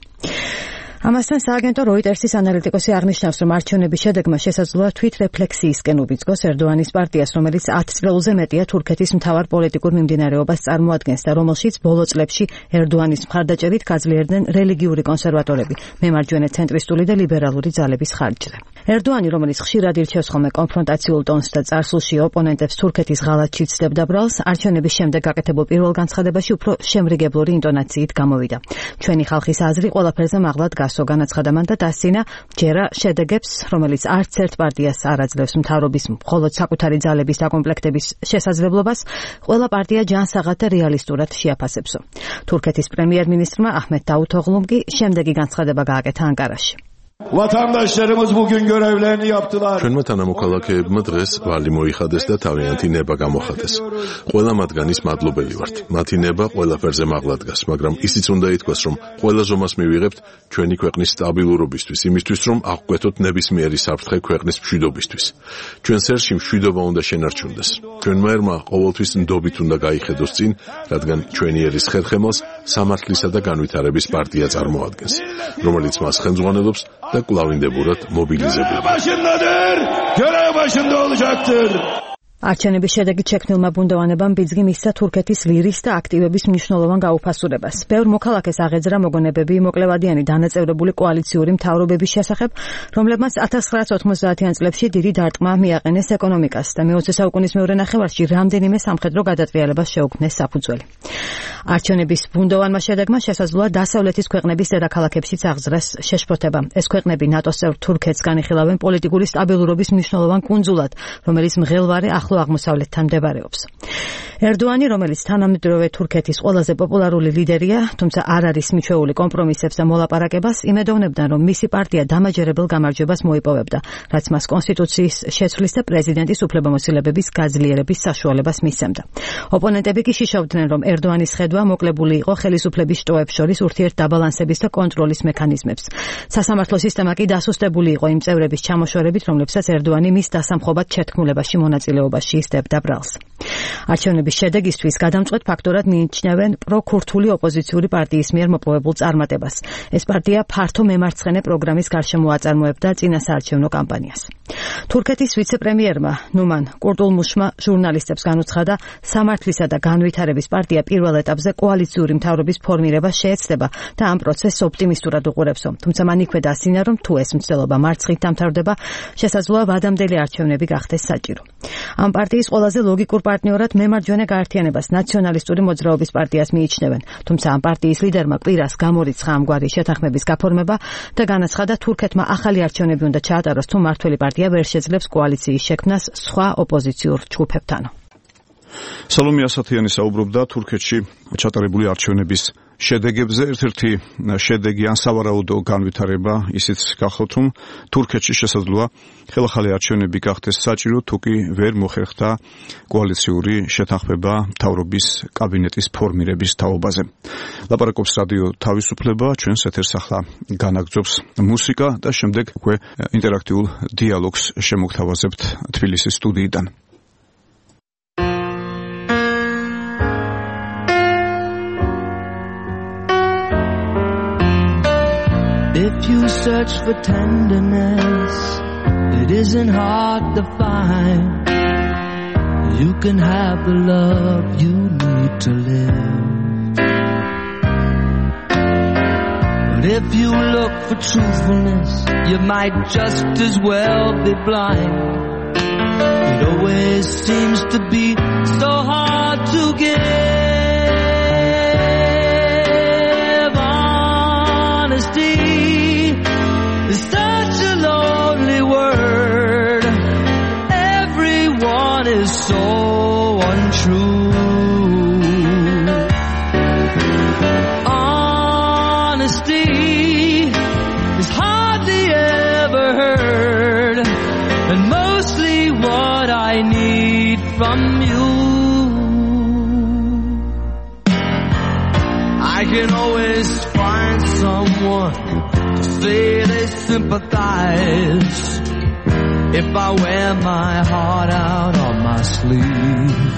ამასთან სააგენტო როიტერსის ანალიტიკოსი აღნიშნავს, რომ არჩევნების შედეგმა შესაძლოა თვითრეფლექსიისკენ უბიძგოს ერდოანის პარტიას, რომელიც ათ წლზე მეტია თურქეთის მთავარ პოლიტიკურ მიმდინარეობას წარმოადგენს და რომელშიც ბოლო წლებში ერდოანის მხარდაჭერით გაძლიერდნენ რელიგიური კონსერვატორები, მემარჯვენე ცენტრისტული და ლიბერალური ძალების ხარჯზე. ერდოანი, რომელიც ხშირად ირჩევს ხოლმე კონფრონტაციულ ტონს და წარსულში ოპონენტებს თურქეთის ღალატში ცდებდა ბრალს, არჩევნების შემდეგ გაკეთებულ პირველ განცხადებაში უფრო შემრიგებლური ინტონაციით გამოვიდა. ჩვენი ხალხის აზრი ყველაფერზე მაღლად გასო, განაცხადა მან და დასცინა, ჯერა შედეგებს, რომელიც არც ერთ პარტიას არ აძლევს მთავრობის მხოლოდ საკუთარი ძალების დაკომპლექტების შესაძლებლობას, ყველა პარტია ჯანსაღად და რეალისტურად შეაფასებსო. თურქეთის პრემიერ-მინისტრმა აჰმედ დავუთოğlu'm კი შემდეგი განცხადება გააკეთა ანკარაში. Vatandaşlarımız bugün görevlerini yaptılar. ჩვენმა თანამოქალაქეებმა დღეს ვალი მოიხადეს და თავიანთი ნება გამოხატეს. ყველა მათგანის მადლობელი ვართ. მათი ნება ყველაფერზე მაღლა დგას, მაგრამ ისიც უნდა ითქვას, რომ ყველა ზომას მივიღებთ ჩვენი ქვეყნის სტაბილურობისთვის, იმისთვის, რომ აღკვეთოთ ნებისმიერი საფრთხე ქვეყნის მშვიდობისთვის. ჩვენ სერში მშვიდობა უნდა შენარჩუნდეს. ჩვენმა ერმა ყოველთვის ნდობით უნდა გაიხედოს წინ, რადგან ჩვენი ერის ხერხემალს სამართლისა და განვითარების პარტია წარმოადგენს, რომელიც მას ხელმძღვანელობს და კვლავინდებურად მობილიზებულა. არჩევნების შედეგი შექმნილმა ბუნდოვანებამ ბიძგი მისცა თურქეთის ლირის და აქტივების მნიშვნელოვან გაუფასურებას. ბევრ მოქალაქეს აღეძრა მოგონებები მოკლევადიანი დანაწევრებული კოალიციური მთავრობების შესახებ, რომლებმაც ათას ცხრაასი ოთხმოცდაათიან წლებში დიდი დარტყმა მიაყენეს ეკონომიკას და მეოცე საუკუნის მეორე ნახევარში რამდენიმე სამხედრო გადატრიალებას შეუქმნეს საფუძველი. არჩევნების ბუნდოვანმა შედეგმა შესაძლოა დასავლეთის ქვეყნების დედაქალაქებშიც აღძრას შეშფოთება. ეს ქვეყნები ნატოს წევრ თურქეთს განიხილავენ პოლიტიკური სტაბილურობის მნიშვნელოვან კუნძულად, რომელიც მღელვარე ახლო აღმოსავლეთთან მდებარეობს. ერდოანი, რომელიც თანამედროვე თურქეთის ყველაზე პოპულარული ლიდერია, თუმცა არ არის მიჩვეული კომპრომისებს და მოლაპარაკებას, იმედოვნებდნენ, რომ მისი პარტია დამაჯერებელ გამარჯვებას მოიპოვებდა, რაც მას კონსტიტუციის შეცვლის და პრეზიდენტის უფლებამოსილებების გაძლიერების საშუალებას მისცემდა. ოპონენტები კი შიშობდნენ, რომ ერდოანის ხედვა მოკლებული იყო ხელისუფლების შტოებს შორის ურთიერთდაბალანსების და კონტროლის მექანიზმებს. სასამართლო სისტემა კი დასუსტებული იყო იმ წევრების ჩამოშორებით, რომლებსაც ერდოანი მის დასამხობად შეთქმულებაში მონაწილეობაში ისდებდა ბრალს. არჩევნების შედეგისთვის გადამწყვეტ ფაქტორად მიიჩნევენ პროქურთული ოპოზიციური პარტიის მიერ მოპოვებულ წარმატებას. ეს პარტია ფართო მემარცხენე პროგრამის გარშემო აწარმოებდა წინასაარჩევნო კამპანიას. თურქეთის ვიცე-პრემიერმა ნუმან კურტულმუშმა ჟურნალისტებს განუცხადა, სამართლისა და განვითარების პარტია პირველ ეტაპზე კოალიციური მთავრობის ფორმირებას შეეცდება და ამ პროცესს ოპტიმისტურად უყურებსო. თუმცა მან იქვე დასცინა, რომ თუ ეს მცდელობა მარცხით დამთავრდება, შესაძლოა ვადამდელი არჩევნები გახდეს საჭირო. ამ პარტიის ყველაზე ლოგიკურ პარტნიორად მემარჯვენე გაერთიანებას ნაციონალისტური მოძრაობის პარტიას მიიჩნევენ, თუმცა ამ პარტიის ლიდერმა კვირას გამორიცხა ამგვარი შეთანხმების გაფორმება და განაცხადა, თურქეთმა ახალი არჩევნები უნდა ჩაატაროს, თუ მართველი პარტია ვერ შეძლებს კოალიციის შექმნას სხვა ოპოზიციურ ჯგუფებთან. სალომე ასათიანი საუბრობდა თურქეთში ჩატარებული არჩევნების შედეგებზე. ერთ-ერთი შედეგი ან სავარაუდო განვითარება ისიც გახლავთ, რომ თურქეთში შესაძლოა ხელახალი არჩევნები გახდეს საჭირო, თუ კი ვერ მოხერხდა კოალიციური შეთანხმება მთავრობის კაბინეტის ფორმირების თაობაზე. ლაპარაკობს რადიო თავისუფლება, ჩვენს ეთერს ახლა განაგრძობს მუსიკა და შემდეგ უკვე ინტერაქტიულ დიალოგს შემოგთავაზებთ თბილისის სტუდიიდან. If you search for tenderness, it isn't hard to find. You can have the love you need to live. But if you look for truthfulness, you might just as well be blind. It always seems to be so hard to give. from you. I can always find someone to say they sympathize if I wear my heart out on my sleeve.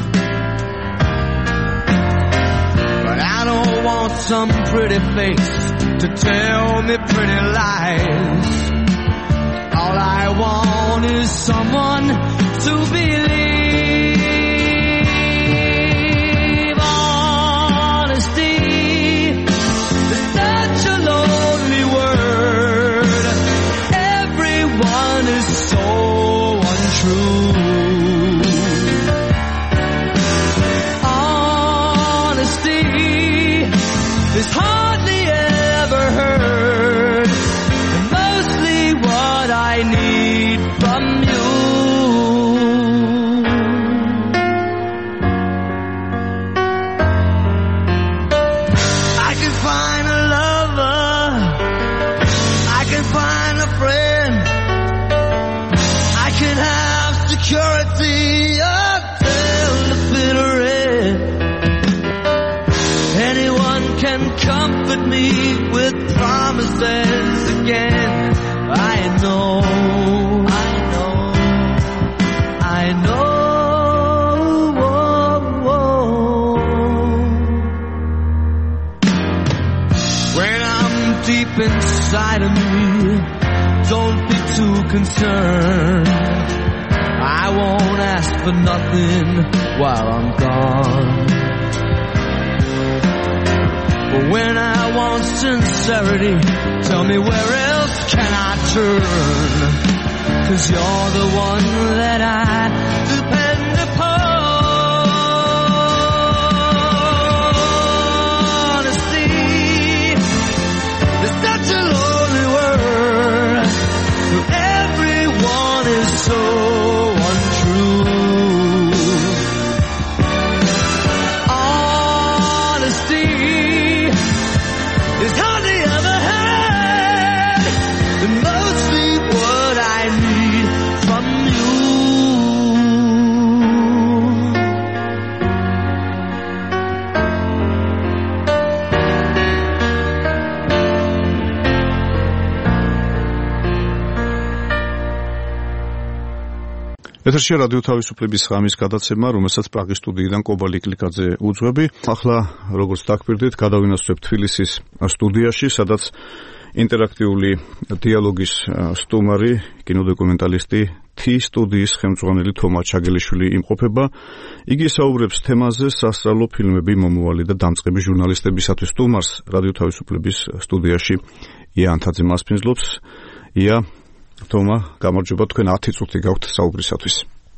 But I don't want some pretty face to tell me pretty lies. All I want is someone to believe. Honesty is such a lonely word. Everyone is so untrue. Honesty is hardly ever heard, and mostly what I need from you. I can find a lover, I can find a friend, I can have security until the bitter end. Anyone can comfort me with promises again. I know, I know, I know. When I'm deep inside of me, don't be too concerned. I won't ask for nothing while I'm gone. But when I want sincerity, tell me where else can I turn? 'Cause you're the one that I depend upon. Honesty is such a lonely word. Everyone is so untrue. Honesty is hardly ever heard, and mostly what I need from you. ეთერში რადიო თავისუფლების ღამის გადაცემა, რომელსაც პრაღის სტუდიიდან კობალი კლიკაძე უძღვები. ახლა, როგორც დაგფირდით, გადავინაცვლებთ თბილისის სტუდიაში, სადაც ინტერაქტიული დიალოგის სტუმარი, კინოდოკუმენტალისტი თი სტუდიის ხელმძღვანელი თომა ჩაგელიშვილი იმყოფება. იგი საუბრებს თემაზე სასწავლო ფილმები, მომავალი და დამწყები ჟურნალისტებისათვის. სტუმარს რადიო თავისუფლების სტუდიაში ია ანთაძე მასპინძლობს. ია, თომა, გამარჯობა, თქვენ ათი წუთი გაქვთ საუბრისათვის.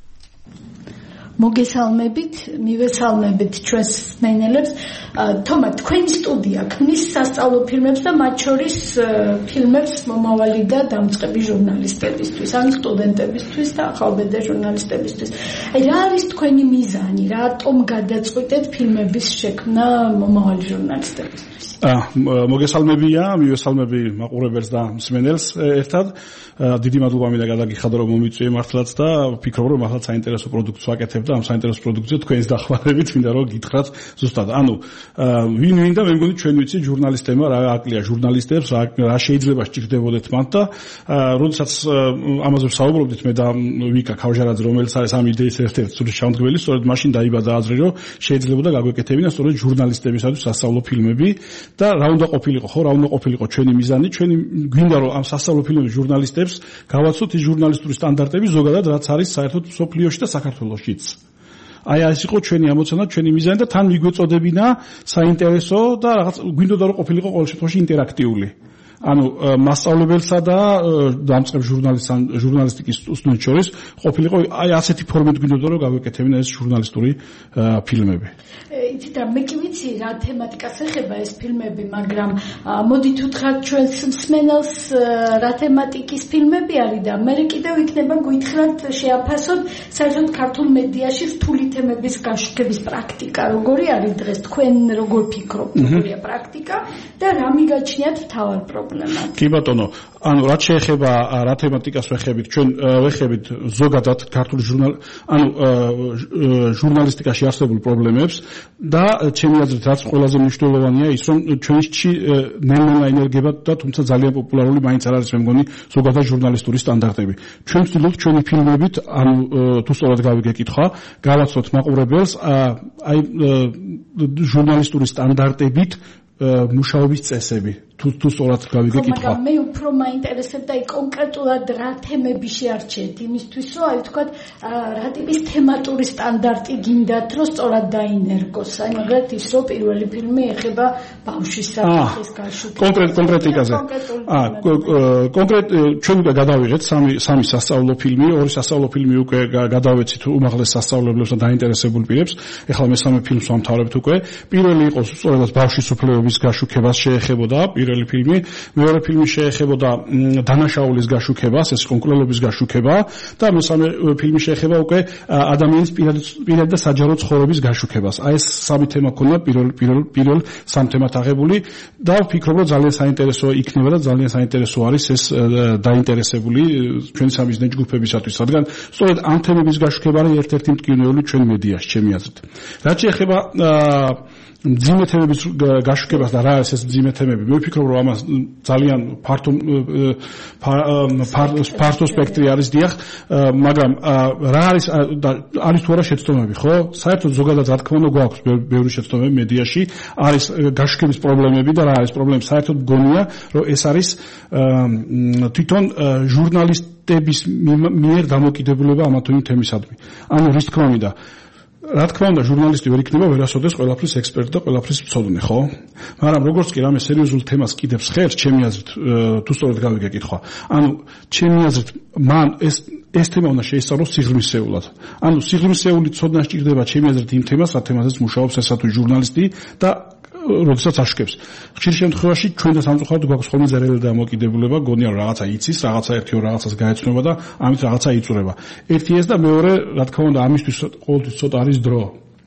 მოგესალმებით, მივესალმებით ჩვენს მსმენელებს. თომა, თქვენი სტუდია ქმნის სასწავლო ფილმებს და მათ შორის ფილმებს მომავალი და დამწყები ჟურნალისტებისთვის, ან სტუდენტებისთვის და ახალბედა ჟურნალისტებისთვის. აი, რა არის თქვენი მიზანი? რატომ გადაწყვიტეთ ფილმების შექმნა მომავალი ჟურნალისტებისთვის? მოგესალმებია, მივესალმები მაყურებელს და მსმენელს ერთად. დიდი მადლობა მინდა გადაგიხადო, რომ მომიწვიე მართლაც და ვფიქრობ, რომ ახლა საინტერესო პროდუქტს ვაკეთებ და ამ საინტერესო პროდუქტზე თქვენს დახმარებით მინდა რომ გითხრათ ზუსტად. ანუ ვინ ვინ და მე მგონი ჩვენ ვიცი ჟურნალისტებმა რა აკლია ჟურნალისტებს, რა შეიძლება სჭირდებოდეთ მათ და როდესაც ამაზე ვსაუბრობდით მე და ვიკა ქავჟარაძე, რომელიც არის ამ იდეის ერთ-ერთი სრული ჩამდგმელი, სწორედ მაშინ დაიბადა აზრი, რომ შეიძლებოდა გაგვეკეთებინა სწორედ ჟურნალისტებისათვის სასწავლო ფილმები და რა უნდა ყოფილიყო, ხო, რა უნდა ყოფილიყო ჩვენი მიზანი, ჩვენი გვინდა რომ ამ სასწავლო ფილმების ჟურნალისტებს გავაცოთ ის ჟურნალისტური სტანდარტები ზოგადად რაც არის საერთოდ სოფლიოში და საქართველოშიც. აი ეს იყო ჩვენი ამოცანა, ჩვენი მიზანი და თან მიგვეწოდებინა საინტერესო და რაღაც გვინდოდა რომ ყოფილიყო ყოველ შემთხვევაში ინტერაქტიული. ანუ მასწავლებელსა და დამწყებ ჟურნალისტიკის სტუდენტებს შორის ყოფილიყო აი ასეთი ფორმით გვინდოდა რომ გავეკეთებინა ეს ჟურნალისტური ფილმები. იცით რა, მე კი ვიცი რა თემატიკას ეხება ეს ფილმები, მაგრამ მოდით უთხრათ ჩვენს მსმენელს რა თემატიკის ფილმები არის და მე კიდევ იქნება გითხრათ შეაფასოთ საერთოდ ქართულ მედიაში რთული თემების გაშუქების პრაქტიკა როგორი არის დღეს, თქვენ როგორ ფიქრობთ, როგორია პრაქტიკა და რა მიგაჩნიათ მთავარ პრობლემად. პრობლემა. კი ბატონო, ანუ რაც შეეხება რა თემატიკას ვეხებით, ჩვენ ვეხებით ზოგადად ქართული ჟურნალ, ანუ ჟურნალისტიკაში არსებულ პრობლემებს და ჩემი აზრით რაც ყველაზე მნიშვნელოვანია ის რომ ჩვენში ნელ-ნელა ენერგება და თუმცა ძალიან პოპულარული მაინც არ არის მე მგონი ზოგადად ჟურნალისტური სტანდარტები. ჩვენ ვცდილობთ ჩვენი ფილმებით, ანუ თუ სწორად გავიგე კითხვა, გავაცნოთ მაყურებელს აი ჟურნალისტური სტანდარტებით მუშაობის წესები. თუ თუ სწორად გავიგე კითხვა. მაგრამ მე უფრო მაინტერესებდა აი კონკრეტულად რა თემები შეარჩიეთ იმისთვის რომ აი თქვა რა ტიპის თემატური სტანდარტი გინდათ რომ სწორად დაინერგოს. აი მაგალითად ის რომ პირველი ფილმი ეხება ბავშვის საფრთხის გაშუქებას. კონკრეტ კონკრეტიკაზე. აა კონკრეტ ჩვენ უკვე გადავიღეთ სამი სამი სასწავლო ფილმი, ორი სასწავლო ფილმი უკვე გადავეცით უმაღლეს სასწავლებლებს და დაინტერესებულ პირებს. ეხლა მესამე ფილმს ვამთავრებთ უკვე. პირველი იყო სწორედ ბავშვის უფლებების გაშუქებას შეეხებოდა პირველი ფილმი, მეორე ფილმი შეეხებოდა დანაშაულის გაშუქებას, ეს კონკრეტულობის გაშუქება და მესამე ფილმი შეეხება უკვე ადამიანის პირადი და საჯარო ცხოვრების გაშუქებას. აი ეს სამი თემა ქონდა პირველ პირველ პირველ სამ თემად აღებული და ვფიქრობ რომ ძალიან საინტერესო იქნება და ძალიან საინტერესო არის ეს დაინტერესებული ჩვენი სამიზნე ჯგუფებისათვის, რადგან სწორედ ამ თემების გაშუქება არის ერთ-ერთი მტკივნეული ჩვენ მედიაში, ჩემი აზრით. რაც შეეხება მძიმე თემების გაშუქებას და რა არის ეს მძიმე თემები, მე ვფიქრობ რომ ამას ძალიან ფართო ფართო სპექტრი არის დიახ, მაგრამ რა არის არის თუ არა შეცდომები, ხო? საერთოდ ზოგადად რა თქმა უნდა გვაქვს ბევრი შეცდომები მედიაში, არის გაშუქების პრობლემები და რა არის პრობლემები, საერთოდ მგონია რომ ეს არის თვითონ ჟურნალისტების მიერ დამოკიდებულება ამა თუ იმ თემისადმი. ანუ რის თქმა უნდა რა თქმა უნდა ჟურნალისტი ვერ იქნება ვერასოდეს ყველაფრის ექსპერტი და ყველაფრის მცოდნე, ხო? მაგრამ როგორც კი რამე სერიოზულ თემას კიდევს ხერს, ჩემი აზრით, თუ სწორად გავიგე კითხვა. ანუ ჩემი აზრით, მან ეს ეს თემა უნდა შეისწავლოს სიღრმისეულად. ანუ სიღრმისეული ცოდნა სჭირდება ჩემი აზრით იმ თემას, რა თემაზეც მუშაობს ესა თუ ჟურნალისტი და როდესაც აშუქებს. ხშირ შემთხვევაში ჩვენ და სამწუხაროდ გვაქვს ხოლმე ზერელი დამოკიდებულება, გონია რომ რაღაცა იცის, რაღაცა ერთი ორ რაღაცას გაეცნობა და ამით რაღაცა იწურება. ერთი ეს და მეორე, რა თქმა უნდა, ამისთვის ყოველთვის ცოტა არის დრო.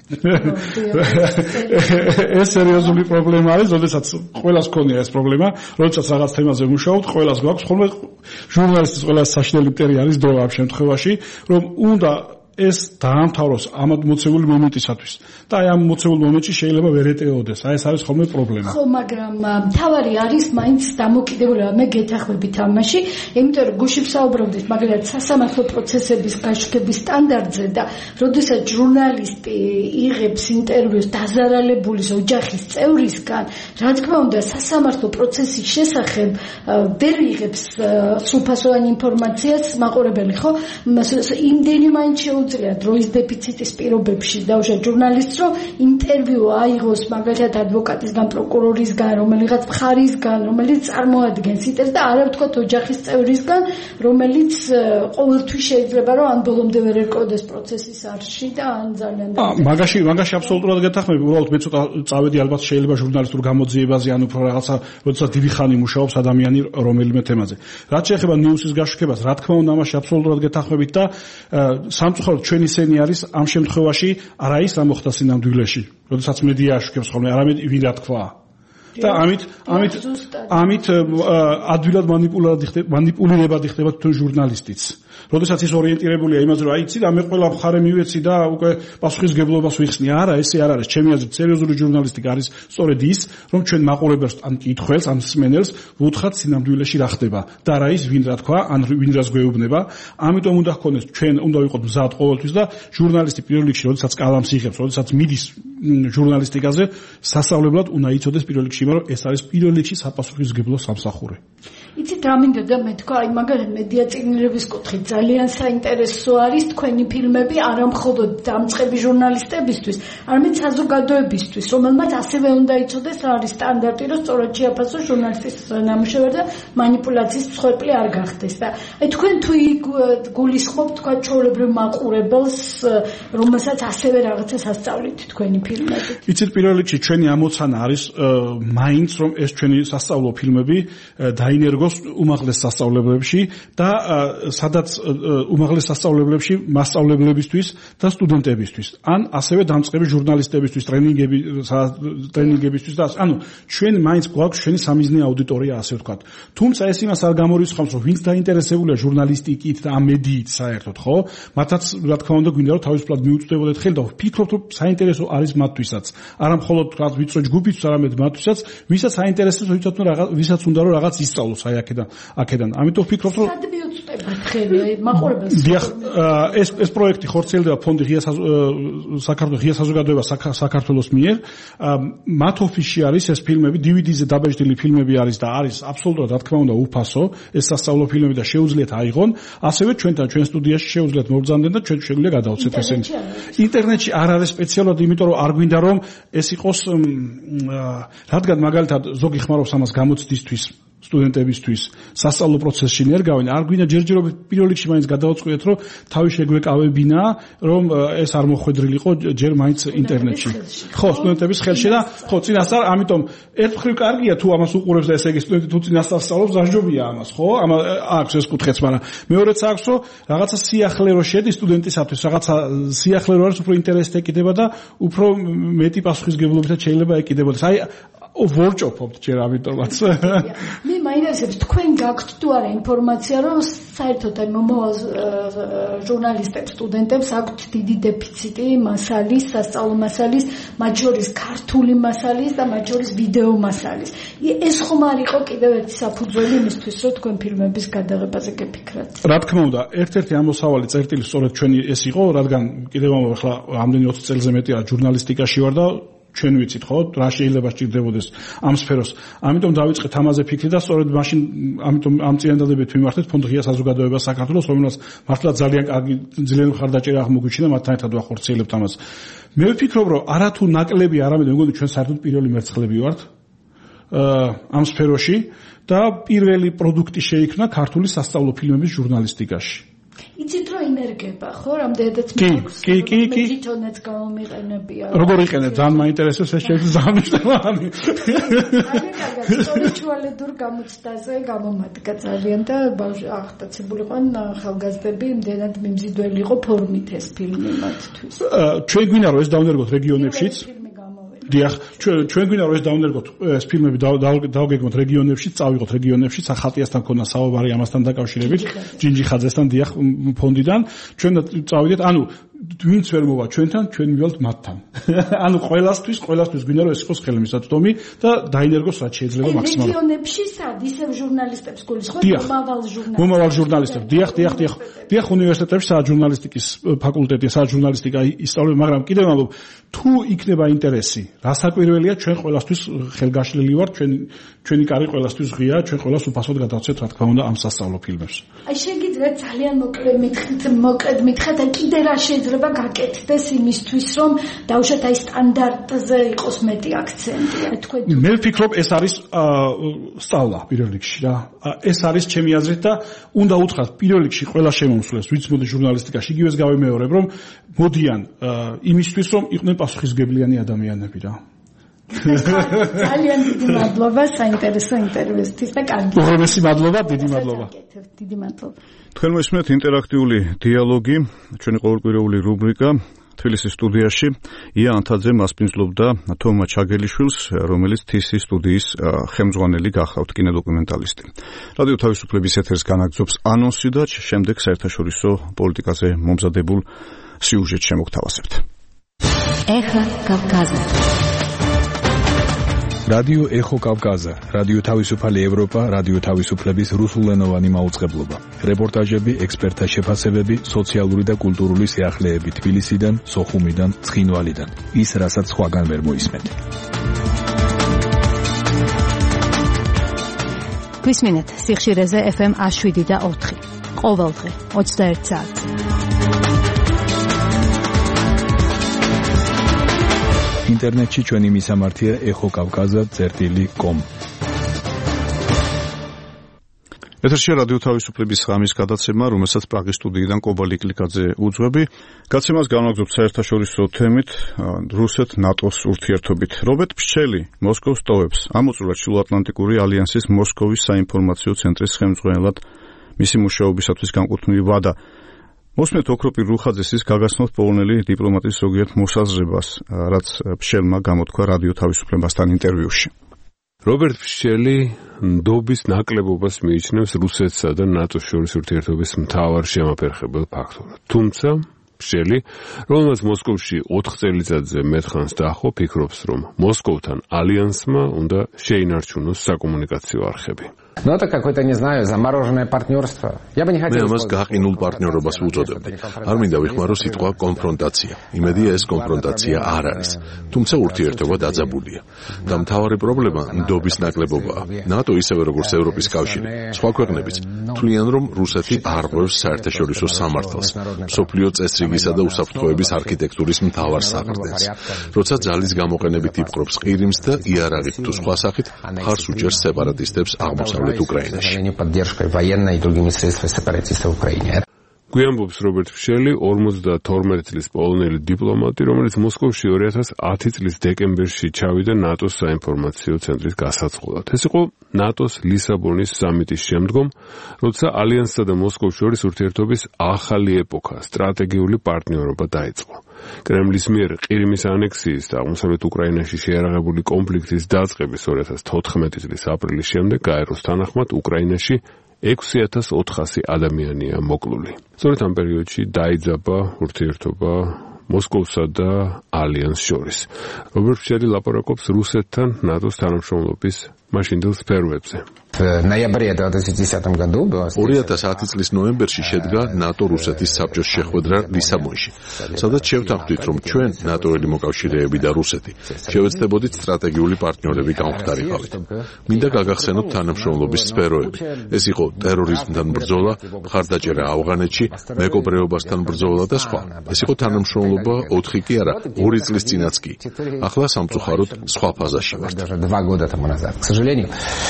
ეს სერიოზული პრობლემა არის, როდესაც ყველას ქონია ეს პრობლემა, როდესაც რაღაც თემაზე მუშაობთ, ყველას გვაქვს ხოლმე ჟურნალისტის ყველას საშინელი მტერი არის დრო ამ შემთხვევაში, რომ უნდა ეს დაამთავროს ამ მოცემული მომენტისათვის. და აი ამ მოცემულ მომენტში შეიძლება ვერ ეტეოდეს. აი ეს არის ხოლმე პრობლემა. ხო, მაგრამ თავარი არის მაინც დამოკიდებულება. მე გეთანხმებით ამაში, იმიტომ რომ გუშინ ვსაუბრობდით მაგალითად სასამართლო პროცესების გაშუქების სტანდარტზე და როდესაც ჟურნალისტი იღებს ინტერვიუს დაზარალებული ოჯახის წევრისგან, რა თქმა უნდა, სასამართლო პროცესის შესახებ ვერ იღებს სრულფასოვანი ინფორმაციას მაყურებელი, ხო? იმდენი მაინც შეუძლია დროის დეფიციტის პირობებში დაუშვათ ჟურნალისტს რომ ინტერვიუ აიღოს მაგალითად ადვოკატისგან, პროკურორისგან, რომელიღაც მხარისგან, რომელიც წარმოადგენს ინტერესს და არა ვთქვათ ოჯახის წევრისგან, რომელიც ყოველთვის შეიძლება რომ ან ბოლომდე ვერ ერკვევდეს პროცესის არში და ან ძალიან და მაგაში მაგაში აბსოლუტურად გეთანხმები, უბრალოდ მე ცოტა წავედი ალბათ შეიძლება ჟურნალისტურ გამოძიებაზე, ანუ უფრო რაღაცა როდესაც დიდი ხანი მუშაობს ადამიანი რომელიმე თემაზე. რაც შეეხება ნიუსის გაშუქებას, რა თქმა უნდა ამაში აბსოლუტურად გეთანხმებით და სამწუხაროდ ჩვენი სენი არის ამ შემთხვევაში არა ის რა მოხდა სინამდვილეში, როდესაც მედია აშუქებს ხოლმე, არამედ ვინ რა თქვა. და ამით ამით ამით ადვილად მანიპულირებადი ხდება თვითონ ჟურნალისტიც. როდესაც ის ორიენტირებულია იმაზე, რომ აი იცი და მე ყველა მხარე მივეცი და უკვე პასუხისგებლობას ვიხსნი. არა, ესე არ არის. ჩემი აზრით, სერიოზული ჟურნალისტიკა არის სწორედ ის, რომ ჩვენ მაყურებელს ან კითხველს, ან მსმენელს ვუთხართ სინამდვილეში რა ხდება და რა ის ვინ რა თქვა, ან ვინ რას გვეუბნება. ამიტომ უნდა ჰქონდეს ჩვენ უნდა ვიყოთ მზად ყოველთვის და ჟურნალისტი პირველ რიგში, როდესაც კალამს იღებს, როდესაც მიდის ჟურნალისტიკაზე, სასწავლებლად უნდა იცოდეს პირველ რიგში, რომ ეს არის პირველ რიგში საპასუხისგებლო სამსახური. იცით რა მინდოდა მე თქვა, აი მაგალითად მედია წიგნების კუთხით ძალიან საინტერესო არის თქვენი ფილმები არა მხოლოდ დამწყები ჟურნალისტებისთვის, არამედ საზოგადოებისთვის, რომელმაც ასევე უნდა იცოდეს რა არის სტანდარტი, რომ სწორად შეაფასოს ჟურნალისტის ნამუშევარი და მანიპულაციის მსხვერპლი არ გახდეს. და აი თქვენ თუ გულისხმობთ თქვა ჩვეულებრივ მაყურებელს, რომელსაც ასევე რაღაცას ასწავლით თქვენი ფილმები. იცით პირველ რიგში ჩვენი ამოცანა არის მაინც რომ ეს ჩვენი სასწავლო ფილმები დაინერგოს როგორ უმაღლეს სასწავლებლებში და სადაც უმაღლეს სასწავლებლებში მასწავლებლებისთვის და სტუდენტებისთვის, ან ასევე დამწყები ჟურნალისტებისთვის, ტრენინგები, ტრენინგებისთვის და ანუ ჩვენ მაინც გვაქვს ჩვენი სამიზნე აუდიტორია, ასე ვთქვათ. თუმცა ეს იმას არ გამორიცხავს, რომ ვინც დაინტერესებულია ჟურნალისტიკით და ამ მედიით საერთოდ, ხო? მათაც რა თქმა უნდა გვინდა რომ თავისუფლად მიუწვდებოდეთ ხელი და ვფიქრობთ, რომ საინტერესო არის მათთვისაც. არა მხოლოდ რა ვიწრო ჯგუფიც, არამედ მათთვისაც, ვისაც საინტერესოს, ვისაც უნდა რაღაც, ვისაც უნდა რომ რაღაც ისწავლოს აი აქედან, აქედან. ამიტომ ვფიქრობ, რომ სად მიუწვდებათ ხელი მაყურებელს? დიახ, ეს ეს პროექტი ხორციელდება ფონდი ღია საქართველოს ღია საზოგადოება საქართველოს მიერ. მათ ოფისში არის ეს ფილმები, დი ვი დი-ზე დაბეჭდილი ფილმები არის და არის აბსოლუტურად რა თქმა უნდა უფასო, ეს სასწავლო ფილმები და შეუძლიათ აიღონ, ასევე ჩვენთან ჩვენ სტუდიაში შეუძლიათ მობრძანდნენ და ჩვენ შეგვიძლია გადავცეთ ესენი. ინტერნეტში არ არის სპეციალურად, იმიტომ რომ არ გვინდა რომ ეს იყოს, რადგან მაგალითად ზოგი ხმარობს ამას გამოცდისთვის სტუდენტებისთვის სასწავლო პროცესში ნერგავენ, არ გვინდა ჯერჯერობით პირველ რიგში მაინც გადავწყვიეთ, რომ თავი შეგვეკავებინა, რომ ეს არ მოხვედრილიყო ჯერ მაინც ინტერნეტში. ხო, სტუდენტების ხელში და ხო, წინასწარ, ამიტომ ერთ მხრივ კარგია თუ ამას უყურებს და ესე იგი სტუდენტი თუ წინასწარ სწავლობს, დაჟჯობია ამას, ხო? ამ აქვს ეს კუთხეც, მაგრამ მეორეც აქვს, რომ რაღაცა სიახლე რო შედის სტუდენტისათვის, რაღაცა სიახლე რო არის, უფრო ინტერესით ეკიდება და უფრო მეტი პასუხისგებლობითაც შეიძლება ეკიდებოდეს. აი ვორჭოფობთ ჯერ ამიტომაც. მე მაინტერესებს თქვენ გაქვთ თუ არა ინფორმაცია, რომ საერთოდ აი მომავალ ჟურნალისტებს, სტუდენტებს აქვთ დიდი დეფიციტი მასალის, სასწავლო მასალის, მათ შორის ქართული მასალის და მათ შორის ვიდეო მასალის. ეს ხომ არ იყო კიდევ ერთი საფუძველი იმისთვის, რომ თქვენ ფილმების გადაღებაზე გეფიქრათ? რა თქმა უნდა, ერთ-ერთი ამოსავალი წერტილი სწორედ ჩვენი ეს იყო, რადგან კიდევ ამ ახლა ამდენი ოცი წელზე მეტი რა ჟურნალისტიკაში ვარ და ჩვენ ვიცით ხო რა შეიძლება სჭირდებოდეს ამ სფეროს. ამიტომ დავიწყეთ ამაზე ფიქრი და სწორედ მაშინ ამიტომ ამ წინადადებით ვიმართეთ ფონდ ღია საზოგადოება საქართველოს, რომელსაც მართლა ძალიან კარგი ძლიერი მხარდაჭერა აღმოგვიჩინა, მათთან ერთად ვახორციელებთ ამას. მე ვფიქრობ, რომ არათუ ნაკლები, არამედ მეგონი ჩვენ საერთოდ პირველი მერცხლები ვართ ამ სფეროში და პირველი პროდუქტი შეიქმნა ქართული სასწავლო ფილმების ჟურნალისტიკაში. იცით რომ ინერგება, ხო? რამდენადაც მაქვს. კი, კი, კი. მე თვითონაც გამომიყენებია. როგორ იყენებ? ძალიან მაინტერესებს ეს შეგვიძლია ძალიან მნიშვნელოვანი. აი, კარგად, სწორი ჩუალედურ გამოცდაზე გამომადგა ძალიან და აღტაცებულიყან ახალგაზრდები, იმდენად მიმზიდველი იყო ფორმით ეს ფილმი მათთვის. ჩვენ გვინდა რომ ეს დავნერგოთ რეგიონებშიც. დიახ, ჩვენ ჩვენ გვინდა რომ ეს დავნერგოთ ეს ფილმები დავგეგმოთ რეგიონებში, წავიღოთ რეგიონებში, სახალხიასთან ქონა საუბარი ამასთან დაკავშირებით, ჯინჯიხაძესთან, დიახ, ფონდიდან, ჩვენ წავიდეთ, ანუ ვინც ვერ მოვა ჩვენთან, ჩვენ მივალთ მათთან. ანუ ყველასთვის, ყველასთვის გვინდა რომ ეს იყოს ხელმისაწვდომი და დაინერგოს რაც შეიძლება მაქსიმალურად. რეგიონებში სად ისევ ჟურნალისტებს გულისხმობთ, მომავალ ჟურნალისტებს. მომავალ ჟურნალისტებს. დიახ, დიახ, დიახ. დიახ, უნივერსიტეტებში სადაც ჟურნალისტიკის ფაკულტეტია, სადაც ჟურნალისტიკა ისწავლება, მაგრამ კიდევ ამბობ, თუ იქნება ინტერესი, რასაკვირველია, ჩვენ ყველასთვის ხელგაშლილი ვართ, ჩვენ ჩვენი კარი ყველასთვის ღია, ჩვენ ყველას უფასოდ გადავცეთ, რა თქმა უნდა, ამ სასწავლო ფილმებს. აი შეგიძლიათ ძალიან მოკლედ მითხრით, მოკლედ მითხრათ, აი კიდე რა შეიძლება გაკეთდეს იმისთვის, რომ დავუშვათ აი სტანდარტზე იყოს მეტი აქცენტი, აი თქვენ. მე ვფიქრობ, ეს არის სწავლა პირველ რიგში რა. ეს არის ჩემი აზრით და უნდა უთხრათ პირველ რიგში ყველა შემომსვლელს, ვინც მოდი ჟურნალისტიკაში, იგივეს გავიმეორებ, რომ მოდიან იმისთვის, რომ იყვნენ პასუხისგებლიანი ადამიანები რა. ძალიან დიდი მადლობა საინტერესო ინტერვიუსთვის და კარგი. უღრმესი მადლობა, დიდი მადლობა. დიდი მადლობა. თქვენ მოსმენთ ინტერაქტიული დიალოგი, ჩვენი ყოველკვირეული რუბრიკა თბილისის სტუდიაში. ია ანთაძე მასპინძლობდა თომა ჩაგელიშვილს, რომელიც თისის სტუდიის ხელმძღვანელი გახავთ, კინოდოკუმენტალისტი. რადიო თავისუფლების ეთერს განაგრძობს ანონსი და შემდეგ საერთაშორისო პოლიტიკაზე მომზადებულ სიუჟეტს შემოგთავაზებთ. ეხა კავკაზა. რადიო ეხო კავკაზა, რადიო თავისუფალი ევროპა, რადიო თავისუფლების რუსულენოვანი მაუწყებლობა. რეპორტაჟები, ექსპერტთა შეფასებები, სოციალური და კულტურული სიახლეები თბილისიდან, სოხუმიდან, ცხინვალიდან. ის, რასაც სხვაგან ვერ მოისმენთ. გვისმინეთ სიხშირეზე ეფ ემ ათს შვიდი და ოთხი. ყოველდღე ოცდაერთ საათზე. ინტერნეტში ჩვენი მისამართია ეხო კავკაზა წერტილი კომ. ეთერშია რადიო თავისუფლების ღამის გადაცემა, რომელსაც პრაღის სტუდიიდან კობალი კლიკაძე უძღვები. გადაცემას განვაგრძობთ საერთაშორისო თემით, რუსეთ ნატოს ურთიერთობით. რობერტ ფშჩელი მოსკოვს ტოვებს. ამოწურა ჩრდილოატლანტიკური ალიანსის მოსკოვის საინფორმაციო ცენტრის ხელმძღვანელად მისი მუშაობისათვის განკუთვნილი ვადა. მოსმენთ ოქროპირ რუხაძეს ის გაგაცნოთ პოლონელი დიპლომატის ზოგიერთ მოსაზრებას, რაც ფშელმა გამოთქვა რადიო თავისუფლებასთან ინტერვიუში. რობერტ ფშჩელი ნდობის ნაკლებობას მიიჩნევს რუსეთსა და ნატოს შორის ურთიერთობის მთავარ შემაფერხებელ ფაქტორად. თუმცა ფშჩელი, რომელმაც მოსკოვში ოთხ წელიწადზე მეტხანს დაახო, ფიქრობს, რომ მოსკოვთან ალიანსმა უნდა შეინარჩუნოს საკომუნიკაციო არხები. Ну, это какое-то, не знаю, замороженное партнерство. Я бы не хотел... მე ამას გაყინულ პარტნიორობას ვუწოდებდი. არ მინდა ვიხმარო სიტყვა კონფრონტაცია. იმედია ეს კონფრონტაცია არ არის. თუმცა ურთიერთობა დაძაბულია. და მთავარი პრობლემა ნდობის ნაკლებობაა. ნატო ისევე როგორც ევროპის კავშირი, სხვა ქვეყნებიც თვლიან, რომ რუსეთი არ ღვევს საერთაშორისო სამართალს, მსოფლიო წესრიგისა და უსაფრთხოების არქიტექტურის მთავარ საყრდენს. როცა ძალის გამოყენებით იპყრობს ყირიმს და იარაღით თუ სხვა სახით, მხარს უჭერს სეპარატისტებს აღმოსავლეთ поддержкой военной и другими средствами сепаратистов в Украине. გვიანბობს რობერტ ფშელი, ორმოცდათორმეტი წლის პოლონელი დიპლომატი, რომელიც მოსკოვში ორი ათას ათი წლის დეკემბერში ჩავიდა ნატოს საინფორმაციო ცენტრის გასაწყობად. ეს იყო ნატოს ლისაბონის სამიტის შემდგომ, როცა ალიანსსა და მოსკოვს შორის ურთიერთობის ახალი ეპოქა, სტრატეგიული პარტნიორობა დაიწყო. კრემლის მიერ ყირიმის ანექსიის და აღმოსავლეთ უკრაინაში შეიარაღებული კონფლიქტის დაწყების ორი ათას თოთხმეტი წლის აპრილის შემდეგ გაეროს თანახმად უკრაინაში ექვსი ათას ოთხასი ადამიანია მოკლული. სწორედ ამ პერიოდში დაიძაბა ურთიერთობა მოსკოვსა და ალიანს შორის. რობერტ ფშელი ლაპარაკობს რუსეთთან ნატოს თანამშრომლობის მაშინდელ სფეროებზე. В ноябре две тысячи десятом году было ორი ათას ათი წლის ნოემბერში შედგა ნატო-რუსეთის საბჭოს შეხვედრა ლისაბონში, სადაც შევთანხმდით, რომ ჩვენ ნატოელი მოკავშირეები და რუსეთი შევეცდებოდით სტრატეგიული პარტნიორები გამხდარიყავით. მინდა გაგახსენოთ თანამშრომლობის სფეროები. ეს იყო ტერორიზმთან ბრძოლა, მხარდაჭერა ავღანეთში, მეკობრეობასთან ბრძოლა და სხვა. ეს იყო თანამშრომლობა ოთხი კი არა, ორი წლის წინაც კი. ახლა სამწუხაროდ სხვა ფაზაში ვართ. два года тому назад. К сожалению,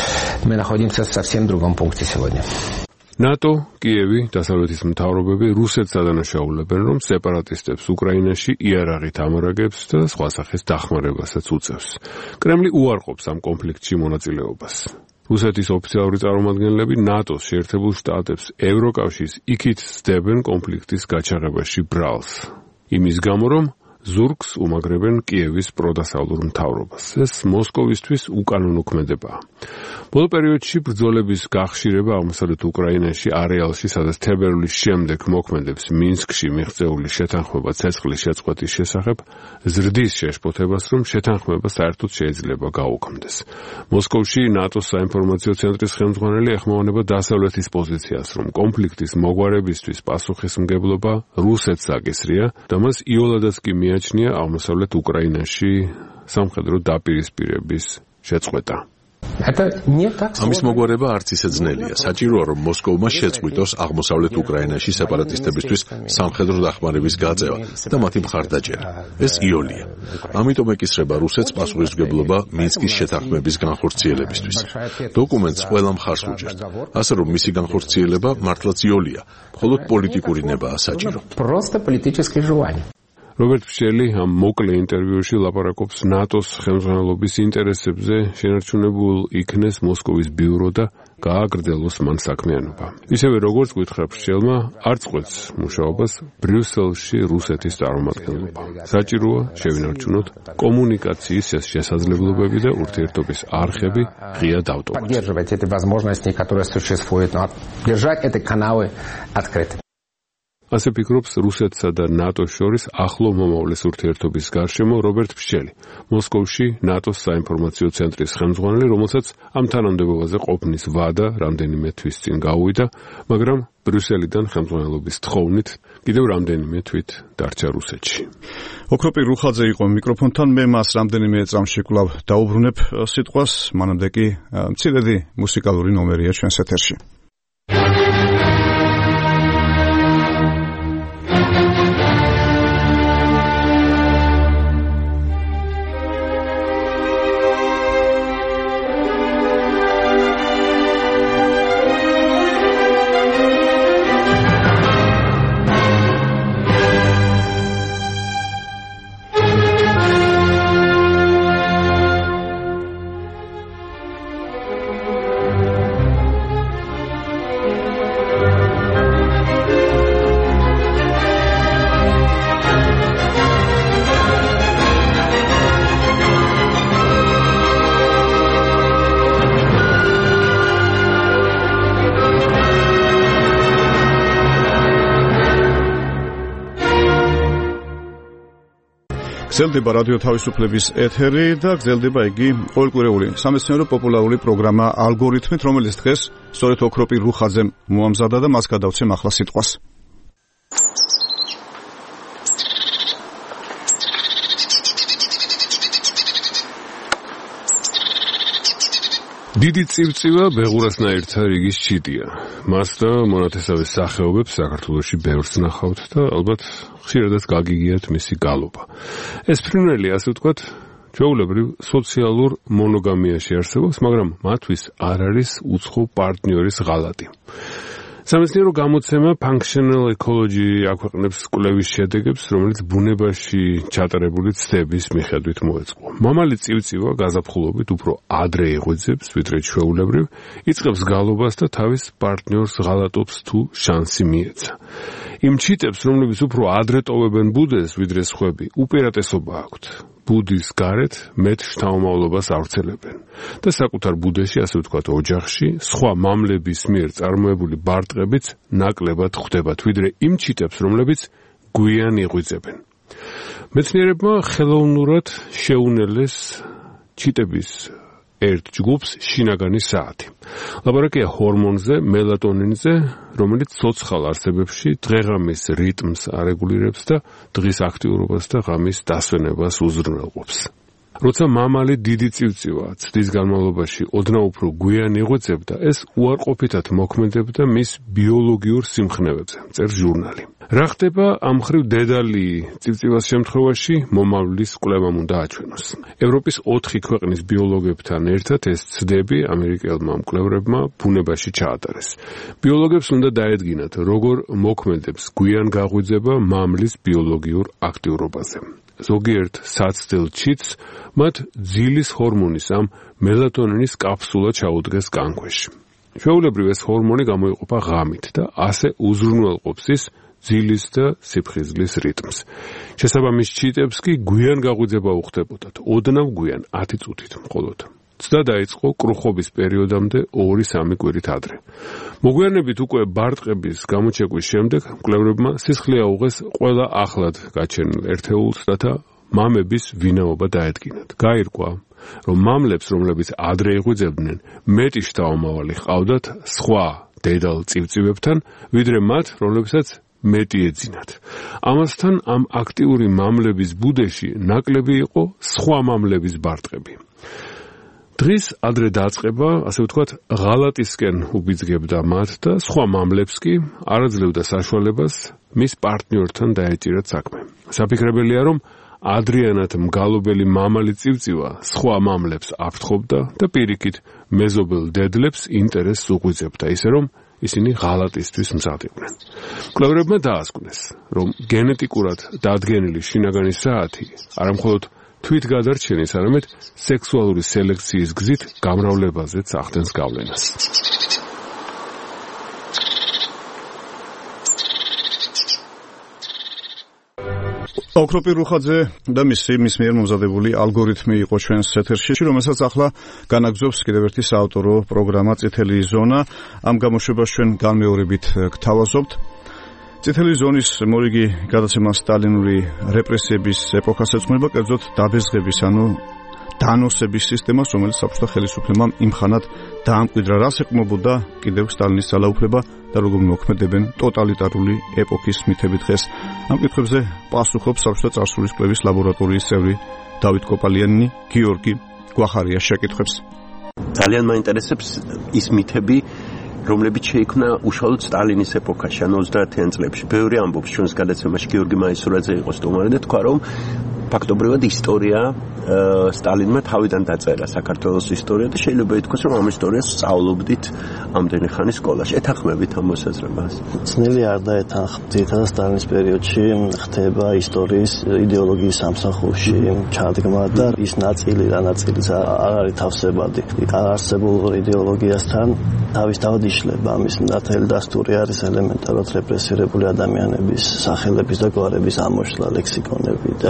мы находимся в совсем другом пункте сегодня. ნატო, კიევი, დასავლეთის მთავრობები რუსეთს ადანაშაულებენ, რომ სეპარატისტებს უკრაინაში იარაღით ამარაგებს და სხვა სახის დახმარებასაც უწევს. კრემლი უარყოფს ამ კონფლიქტში მონაწილეობას. რუსეთის ოფიციალური წარმომადგენლები ნატოს შეერთებულ შტატებს, ევროკავშირს იქით სდებენ კონფლიქტის გაჩაღებაში ბრალს. იმის გამო, რომ ზურგს უმაგრებენ კიევის პროდასავლურ მთავრობას. ეს მოსკოვისთვის უკანონო ქმედებაა. ბოლო პერიოდში ბრძოლების გახშირება აღმოსავლეთ უკრაინაში არეალში, სადაც თებერვლის შემდეგ მოქმედებს მინსკში მიღწეული შეთანხმება ცეცხლის შეწყვეტის შესახებ, ზრდის შეშფოთებას, რომ შეთანხმება საერთოდ შეიძლება გაუქმდეს. მოსკოვში ნატოს საინფორმაციო ცენტრის ხელმძღვანელი ეხმოვანება დასავლეთის პოზიციას, რომ კონფლიქტის მოგვარებისთვის პასუხისმგებლობა რუსეთს აკისრია და მას იოლადაც კი მიაჩნია აღმოსავლეთ უკრაინაში სამხედრო დაპირისპირების შეწყვეტა. ამის მოგვარება არც ისე ძნელია. საჭიროა, რომ მოსკოვმა შეწყვიტოს აღმოსავლეთ უკრაინაში სეპარატისტებისთვის სამხედრო დახმარების გაწევა და მათი მხარდაჭერა. ეს იოლია. ამიტომ ეკისრება რუსეთს პასუხისმგებლობა მინსკის შეთანხმების განხორციელებისთვის. დოკუმენტს ყველა მხარს უჭერს. ასე რომ მისი განხორციელება მართლაც იოლია, მხოლოდ პოლიტიკური ნებაა საჭირო. Просто политическое желание. რობერტ ფშელი ამ მოკლე ინტერვიუში ლაპარაკობს ნატოს ხელმძღვანელობის ინტერესებზე, შენარჩუნებულ იქნეს მოსკოვის ბიურო და გააგრძელოს მან საქმიანობა. ისევე როგორც გითხრა ფშელმა, არ წყვეტს მუშაობას ბრიუსელში რუსეთის წარმომადგენლობა. საჭიროა შევინარჩუნოთ კომუნიკაციის შესაძლებლობები და ურთიერთობის არხები ღია დავტოვოთ. Поддерживать эти возможности, которые существуют, но держать эти каналы открытыми. ასე ფიქრობს რუსეთსა და ნატოს შორის ახლო მომავლის ურთიერთობის გარშემო რობერტ ფშელი, მოსკოვში ნატოს საინფორმაციო ცენტრის ხელმძღვანელი, რომელსაც ამ თანამდებობაზე ყოფნის ვადა რამდენიმე თვის წინ გაუვიდა, მაგრამ ბრიუსელიდან ხელმძღვანელობის თხოვნით კიდევ რამდენიმე თვით დარჩა რუსეთში. ოქროპირ რუხაძე იყო მიკროფონთან, მე მას რამდენიმე წამში კვლავ დაუბრუნებ სიტყვას, მანამდე კი მცირედი მუსიკალური ნომერია ჩვენს ეთერში. გრძელდება რადიო თავისუფლების ეთერი და გრძელდება იგი ყოველკვირეული სამეცნიერო პოპულარული პროგრამა ალგორითმით, რომელიც დღეს სწორედ ოქროპირ რუხაძემ მოამზადა და მას გადავცემ ახლა სიტყვას. დიდი წივწივა ბეღურასნაირთა რიგის ჩიტია. მას და მონათესავეს სახეობებს საქართველოში ბევრს ნახავთ და ალბათ ხშირადაც გაგიგიათ მისი გალობა. ეს ფრინველი, ასე ვთქვათ, ჩვეულებრივ სოციალურ მონოგამიაში არსებობს, მაგრამ მათთვის არ არის უცხო პარტნიორის ღალატი. სამეცნიერო გამოცემა Functional Ecology აქვეყნებს კვლევის შედეგებს, რომელიც ბუნებაში ჩატარებული ცდების მიხედვით მოეწყო. მამალი წივწივა გაზაფხულობით უფრო ადრე იღვიძებს, ვიდრე ჩვეულებრივ, იწყებს გალობას და თავის პარტნიორს ღალატობს თუ შანსი მიეცა. იმ ჩიტებს, რომლებიც უფრო ადრე ტოვებენ ბუდეს, ვიდრე სხვები, უპირატესობა აქვთ. ბუდის გარეთ მეტ შთამომავლობას ავრცელებენ და საკუთარ ბუდეში, ასე ვთქვათ, ოჯახში სხვა მამლების მიერ წარმოებული ბარტყებიც ნაკლებად ხვდებათ, ვიდრე იმ ჩიტებს, რომლებიც გვიან იღვიძებენ. მეცნიერებმა ხელოვნურად შეუნელეს ჩიტების ერთ ჯგუფს შინაგანი საათი. ლაბორატორია ჰორმონზე, მელატონინზე, რომელიც ცოცხალ არსებებში დღეღამის რიტმს არეგულირებს და დღის აქტიურობას და ღამის დასვენებას უზრუნველყოფს. როცა მამალი დიდი წივწივა ცდის განმავლობაში ოდნავ უფრო გვიან იღვიძებდა, ეს უარყოფითად მოქმედებდა მის ბიოლოგიურ სიმხნევებზე, წერს ჟურნალი. რა ხდება ამ ხრივ დედალი წივწივას შემთხვევაში, მომავლის კვლევამ უნდა აჩვენოს. ევროპის ოთხი ქვეყნის ბიოლოგებთან ერთად ეს ცდები ამერიკელმა მკვლევრებმა ბუნებაში ჩაატარეს. ბიოლოგებს უნდა დაედგინათ, როგორ მოქმედებს გვიან გაღვიძება მამლის ბიოლოგიურ აქტიურობაზე. ზოგიერთ საცდელ ჩიტს მათ ძილის ჰორმონის ამ მელატონინის კაფსულა ჩაუდგეს კანქვეში. ჩვეულებრივ ეს ჰორმონი გამოიყოფა ღამით და ასე უზრუნველყოფს ის ძილის და სიფხიზლის რიტმს. შესაბამის ჩიტებს კი გვიან გაღვიძება უხდებოდათ, ოდნავ გვიან ათი წუთით მხოლოდ. ცდა დაიწყო კრუხობის პერიოდამდე ორი სამი კვირით ადრე. მოგვიანებით უკვე ბარტყების გამოჩეკვის შემდეგ მკვლევრებმა სისხლი აუღეს ყველა ახლად გაჩენილ ერთეულს, რათა მამების ვინაობა დაედგინათ. გაირკვა, რომ მამლებს, რომლებიც ადრე იღვიძებდნენ, მეტი შთამომავალი ჰყავდათ სხვა დედალ წივწივებთან, ვიდრე მათ, რომლებსაც მეტი ეძინათ. ამასთან ამ აქტიური მამლების ბუდეში ნაკლები იყო სხვა მამლების ბარტყები. დღის ადრე დაწყება, ასე ვთქვათ, ღალატისკენ უბიძგებდა მათ და სხვა მამლებს კი არაძლევდა საშუალებას მის პარტნიორთან დაეჭირათ საქმე. საფიქრებელია, რომ ადრიანად მგალობელი მამალი წივწივა სხვა მამლებს აფრთხობდა და პირიქით მეზობელ დედლებს ინტერესს უღვიძებდა, ისე რომ ისინი ღალატისთვის მზად იყვნენ. მკვლევრებმა დაასკვნეს, რომ გენეტიკურად დადგენილი შინაგანი საათი არამხოლოდ თვით გადარჩენის, არამედ სექსუალური სელექციის გზით გამრავლებაზეც ახდენს გავლენას. ოქროპირ რუხაძე და მისი მის მიერ მომზადებული ალგორითმი იყო ჩვენს ეთერში, რომელსაც ახლა განაგზობს კიდევ ერთი საავტორო პროგრამა წითელი ზონა. ამ გამოშვებას ჩვენ განმეორებით გთავაზობთ. წითელი ზონის მორიგი გადაცემა სტალინური რეპრესიების ეპოქას ეძღვნება, კერძოდ დაბეზღების, ანუ დანოსების სისტემას, რომელიც საბჭოთა ხელისუფლებამ იმხანად დაამკვიდრა, რას ეყრდნობოდა კიდევ სტალინის ძალაუფლება და როგორ მოქმედებენ ტოტალიტარული ეპოქის მითები დღეს. ამ კითხვებზე პასუხობს საბჭოთა წარსულის კვლევის ლაბორატორიის წევრი დავით კოპალიანი. გიორგი გვახარია შეკითხვებს. ძალიან მაინტერესებს ის მითები, რომლებიც შეიქმნა უშუალოდ სტალინის ეპოქაში, ანუ ოცდაათიან წლებში. ბევრი ამბობს ჩვენს გადაცემაში, გიორგი მაისურაძე იყო სტუმარი და თქვა, რომ ფაქტობრივად ისტორია სტალინმა თავიდან დაწერა საქართველოს ისტორია და შეიძლება ითქვას, რომ ამ ისტორიას სწავლობდით ამდენი ხანი სკოლაში. ეთანხმებით ამ მოსაზრებას? ძნელი არ დაეთანხმ. ძირითადად სტალინის პერიოდში ხდება ისტორიის იდეოლოგიის სამსახურში ჩადგმა და ის ნაწილი რა ნაწილიც არ არის თავსებადი. არსებულ იდეოლოგიასთან თავისთავად იშლება. ამის ნათელი დასტური არის ელემენტარულად რეპრესირებული ადამიანების სახელების და გვარების ამოშლა, ლექსიკონები და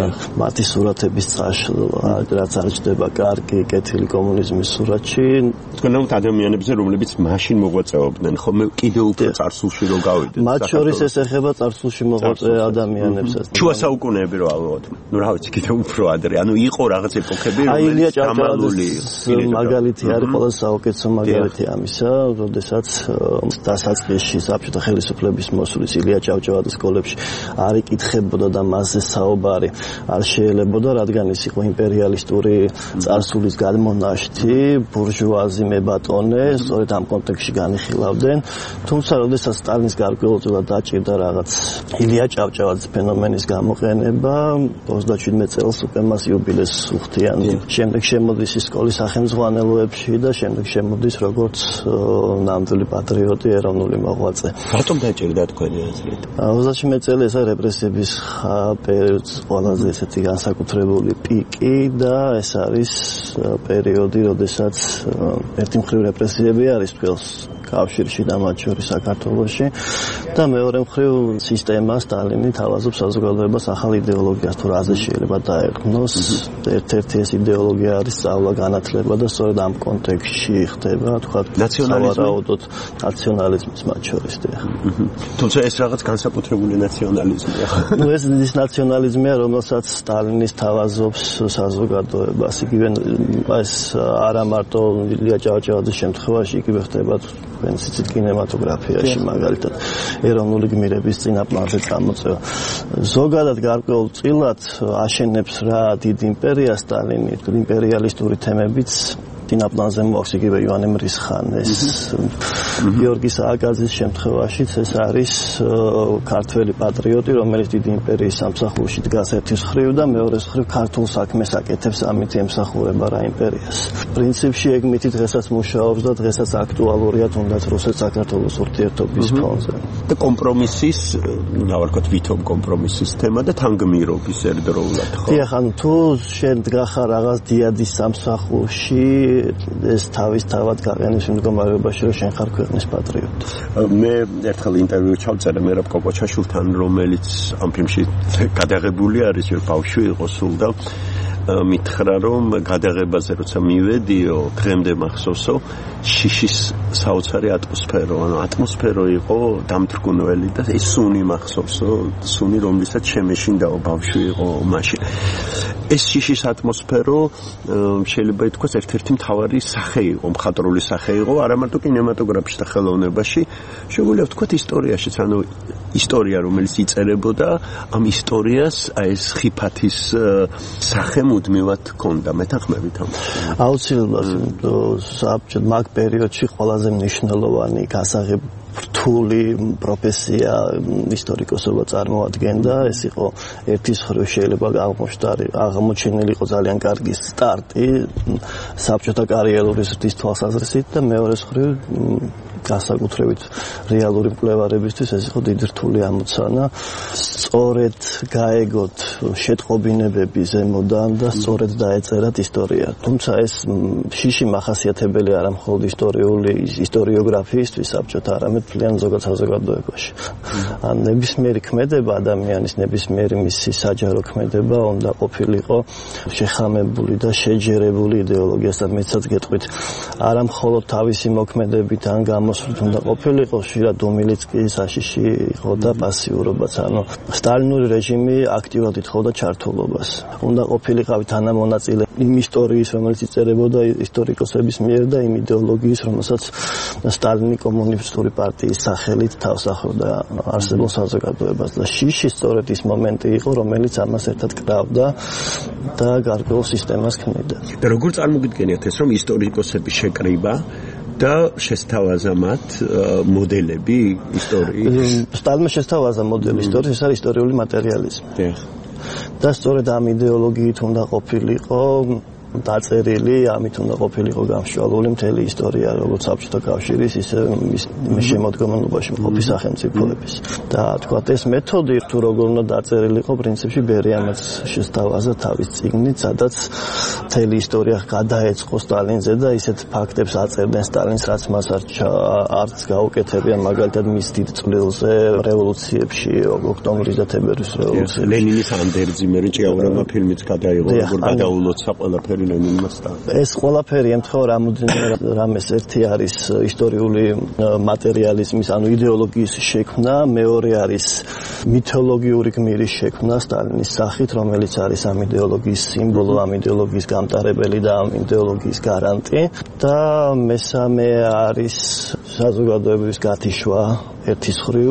მათი სურათების წაშლა, რაც არ ჩდება კარგი კეთილი კომუნიზმის სურათში. თქვენ ამ ადამიანებზე, რომლებიც მაშინ მოღვაწეობდნენ, ხოლმე კიდევ უფრო წარსულში რო გავიდეთ. მათ შორის ეს ეხება წარსულში მოღვაწე ადამიანებსაც. შუა საუკუნეები რო ავიღოთ. ნუ რა ვიცი, კიდევ უფრო ადრე. ანუ იყო რაღაც ეპოქები, აი ილია გამალული. მაგალითი არის ყველაზე საუკეთესო მაგალითი ამისა, როდესაც დასაწყისში საბჭოთა ხელისუფლების მოსulis ილია ჭავჭავაძის სკოლებში არ იკითხებოდა და მასზე საუბარი არ შეელებოდა, რადგან ის იყო იმპერიალისტური წარსულის გადმონაშთი, ბურჟუაზი მებატონე, სწორედ ამ კონტექსტში განიხილავდნენ. თუმცა, როდესაც სტალინის გარკვეულწილად დაჭირდა რაღაც ილია ჭავჭავაძის ფენომენის გამოყენება, ოცდაშვიდმეტ წელს უკვე მას იუბილეს უხდიან. შემდეგ შემოდის ის სკოლის სახელმძღვანელოებში და შემდეგ შემოდის როგორც ნამდვილი პატრიოტი, ეროვნული მოღვაწე. რატომ დაჭირდა თქვენი აზრით? ოცდაშვიდმეტ წელი ეს არის რეპრესიების პერიოდის ყველაზე ესეთი განსაკუთრებული პიკი და ეს არის პერიოდი, როდესაც ერთი მხრივ რეპრესიები არის თვალს კავშირში და მათ შორის საქართველოში და მეორე მხრივ სისტემა სტალინი თავაზობს საზოგადოებას ახალ იდეოლოგიას თუ რაზე შეიძლება დაერქმნოს. ერთ-ერთი ეს იდეოლოგია არის სწავლა, განათლება და სწორედ ამ კონტექსტში ხდება, თქვა, სავარაუდოდ ნაციონალიზმის მათ შორის. თუმცა ეს რაღაც განსაკუთრებული ნაციონალიზმია. ნუ ეს ის ნაციონალიზმია, რომელსაც სტალინის თავაზობს საზოგადოებას. იგივე ეს არა მარტო ილია ჭავჭავაძის შემთხვევაში, იგივე ხდება თქვენ ცით კინემატოგრაფიაში მაგალითად ეროვნული გმირების წინაპრებზე წამოწევა. ზოგადად გარკვეულწილად აშენებს რა დიდ იმპერიას სტალინი, იმპერიალისტური თემებიც წინაპრზე მოაქვს, იგივე ივანე მრისხანეს, გიორგი სააკაძის შემთხვევაშიც ეს არის ქართველი პატრიოტი, რომელიც დიდი იმპერიის სამსახურში დგას ერთის მხრივ და მეორეს მხრივ ქართულ საქმეს აკეთებს, ამით ემსახურება რა იმპერიას. პრინციპში ეგ მითი დღესაც მუშაობს და დღესაც აქტუალურია თუნდაც რუსეთ-საქართველოს ურთიერთობის ფონზე. და კომპრომისის, რა ვთქვათ, ვითომ კომპრომისის თემა და თანგმირობის ერთდროულად, ხო? დიახ, ანუ თუ შენ დგახარ რაღაც დიადის სამსახურში, ეს თავის თავად გაყენის მდგომარეობაში, რომ შენ ხარ ქვეყნის პატრიოტი. მე ერთხელ ინტერვიუ ჩავწერე მერაბ კოკოჩაშვილთან, რომელიც ამ ფილმში გადაღებული არის, რომ ბავშვი იყო სულ და მითხრა, რომ გადაღებაზე როცა მივედიო, დღემდე მახსოვსო, შიშის საოცარი ატმოსფერო, ანუ ატმოსფერო იყო დამთრგუნველი და ეს სუნი მახსოვსო, სუნი, რომლითაც შემეშინდაო ბავშვი იყო მაშინ. ეს შიშის ატმოსფერო შეიძლება ითქვას ერთ-ერთი მთავარი სახე იყო, მხატვრული სახე იყო, არა მარტო კინემატოგრაფში და ხელოვნებაში, შეგვიძლია ვთქვათ ისტორიაშიც, ანუ ისტორია, რომელიც იწერებოდა, ამ ისტორიას აი ეს ხიფათის სახე მუდმივად ჰქონდა, მეთანხმებით ამ. აუცილებლად საბჭოთა მაგ პერიოდში ყველაზე მნიშვნელოვანი გასაღებ რთული პროფესია ისტორიკოსობა წარმოადგენდა. ეს იყო ერთის მხრივ შეიძლება აღმოჩენილი იყო ძალიან კარგი სტარტი საბჭოთა კარიერული ზრდის თვალსაზრისით და მეორეს მხრივ განსაკუთრებით რეალური მკვლევარებისთვის ეს იყო დიდი რთული ამოცანა. სწორედ გაეგოთ შეტყობინებები ზემოდან და სწორედ დაეწერათ ისტორია. თუმცა ეს შიში მახასიათებელი არა მხოლოდ ისტორიული ისტორიოგრაფიისთვის საბჭოთა, არამედ ძალიან ზოგად საზოგადოებაში. ან ნებისმიერი ქმედება ადამიანის, ნებისმიერი მისი საჯარო ქმედება უნდა ყოფილიყო შეხამებული და შეჯერებული იდეოლოგიასთან. მეცად გეტყვით, არა მხოლოდ თავისი მოქმედებით ან გამოსვლით უნდა ყოფილიყო, ხშირად უმილიც კი საშიში იყო და პასიურობაც. ანუ სტალინური რეჟიმი აქტიურად ითხოვდა ჩართულობას. უნდა ყოფილიყავი თანამონაწილე იმ ისტორიის, რომელიც იწერებოდა ისტორიკოსების მიერ და იმ იდეოლოგიის, რომელსაც სტალინი კომუნისტური პარტიის სახელით თავს ახლდა არსებულ საზოგადოებას და შიში სწორედ ის მომენტი იყო, რომელიც ამას ერთად კრავდა და გარკვეულ სისტემას ქმნიდა. და როგორ წარმოგიდგენიათ ეს, რომ ისტორიკოსები შეკრიბა და შესთავაზა მათ მოდელები ისტორიის? სტალინმა შესთავაზა მოდელი ისტორიის, ეს არის ისტორიული მატერიალიზმი. და სწორედ ამ იდეოლოგიით უნდა ყოფილიყო დაწერილი, ამით უნდა ყოფილიყო გამშვალული მთელი ისტორია როგორც საბჭოთა კავშირის, ისე მის შემოდგომობაში მყოფი სახელმწიფოების. და თქვა ეს მეთოდი თუ როგორ უნდა დაწერილიყო, პრინციპში ბერიამაც შესთავაზა თავის წიგნით, სადაც მთელი ისტორია გადაეწყო სტალინზე და ისეთ ფაქტებს აწერდნენ სტალინს, რაც მას არც გაუკეთებია, მაგალითად მის დიდ წვლილზე რევოლუციებში, ოქტომბრის და თებერვლის რევოლუციებში. ლენინის ანდერძი მე ჭიაურებმა ფილმიც გადაიღო, როგორ გადაულოცა ყველაფერი ლენინმას და ეს ყველაფერი ემთხვევა რამოდენიმე რამეს. ერთი არის ისტორიული მატერიალიზმის, ანუ იდეოლოგიის შექმნა, მეორე არის მითოლოგიური გმირის შექმნა სტალინის სახით, რომელიც არის ამ იდეოლოგიის სიმბოლო, ამ იდეოლოგიის გამტარებელი და ამ იდეოლოგიის გარანტი და მესამე არის საზოგადოების გათიშვა ერთის მხრივ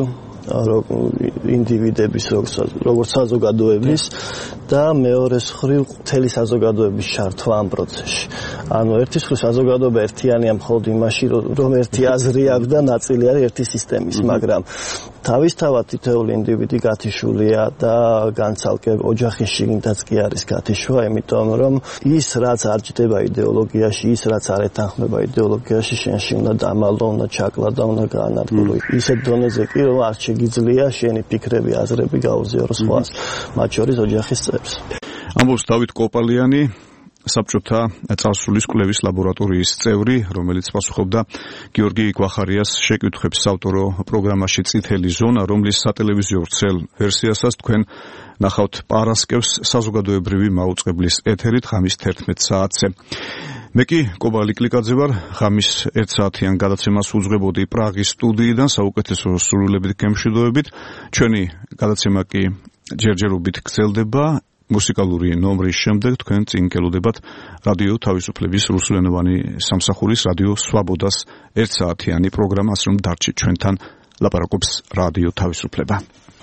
ინდივიდების როგორც საზოგადოების და მეორეს მხრივ მთელი საზოგადოების ჩართვა ამ პროცესში. ანუ ერთის მხრივ საზოგადოება ერთიანია მხოლოდ იმაში, რომ ერთი აზრი აქვს და ნაწილი არის ერთი სისტემის, მაგრამ თავისთავად თითოეული ინდივიდი გათიშულია და განცალკე ოჯახის შიგნითაც კი არის გათიშვა, იმიტომ რომ ის რაც არ ჯდება იდეოლოგიაში, ის რაც არ ეთანხმება იდეოლოგიაში, შენში უნდა დამალო, უნდა ჩაკლა და უნდა გაანადგურო. ისეთ დონეზე კი რომ არ შეგიძლია შენი ფიქრები, აზრები გაუზიარო სხვას, მათ შორის ოჯახის წევრს. ამბობს დავით კოპალიანი, საბჭოთა წარსულის კვლევის ლაბორატორიის წევრი, რომელიც პასუხობდა გიორგი გვახარიას შეკითხვებს საავტორო პროგრამაში წითელი ზონა, რომლის სატელევიზიო ვრცელ ვერსიასაც თქვენ ნახავთ პარასკევს საზოგადოებრივი მაუწყებლის ეთერით ღამის თერთმეტ საათზე. მე კი კობალი კლიკაძე ვარ, ღამის ერთ საათიან გადაცემას უძღვებოდი პრაღის სტუდიიდან საუკეთესო სრულებით გემშვიდობებით. ჩვენი გადაცემა კი ჯერჯერობით გრძელდება. მუსიკალური ნომრის შემდეგ თქვენ წინ გელოდებათ რადიო თავისუფლების რუსულენოვანი სამსახურის რადიო სვაბოდას ერთ საათიანი პროგრამას, რომ დარჩით ჩვენთან, ლაპარაკობს რადიო თავისუფლება.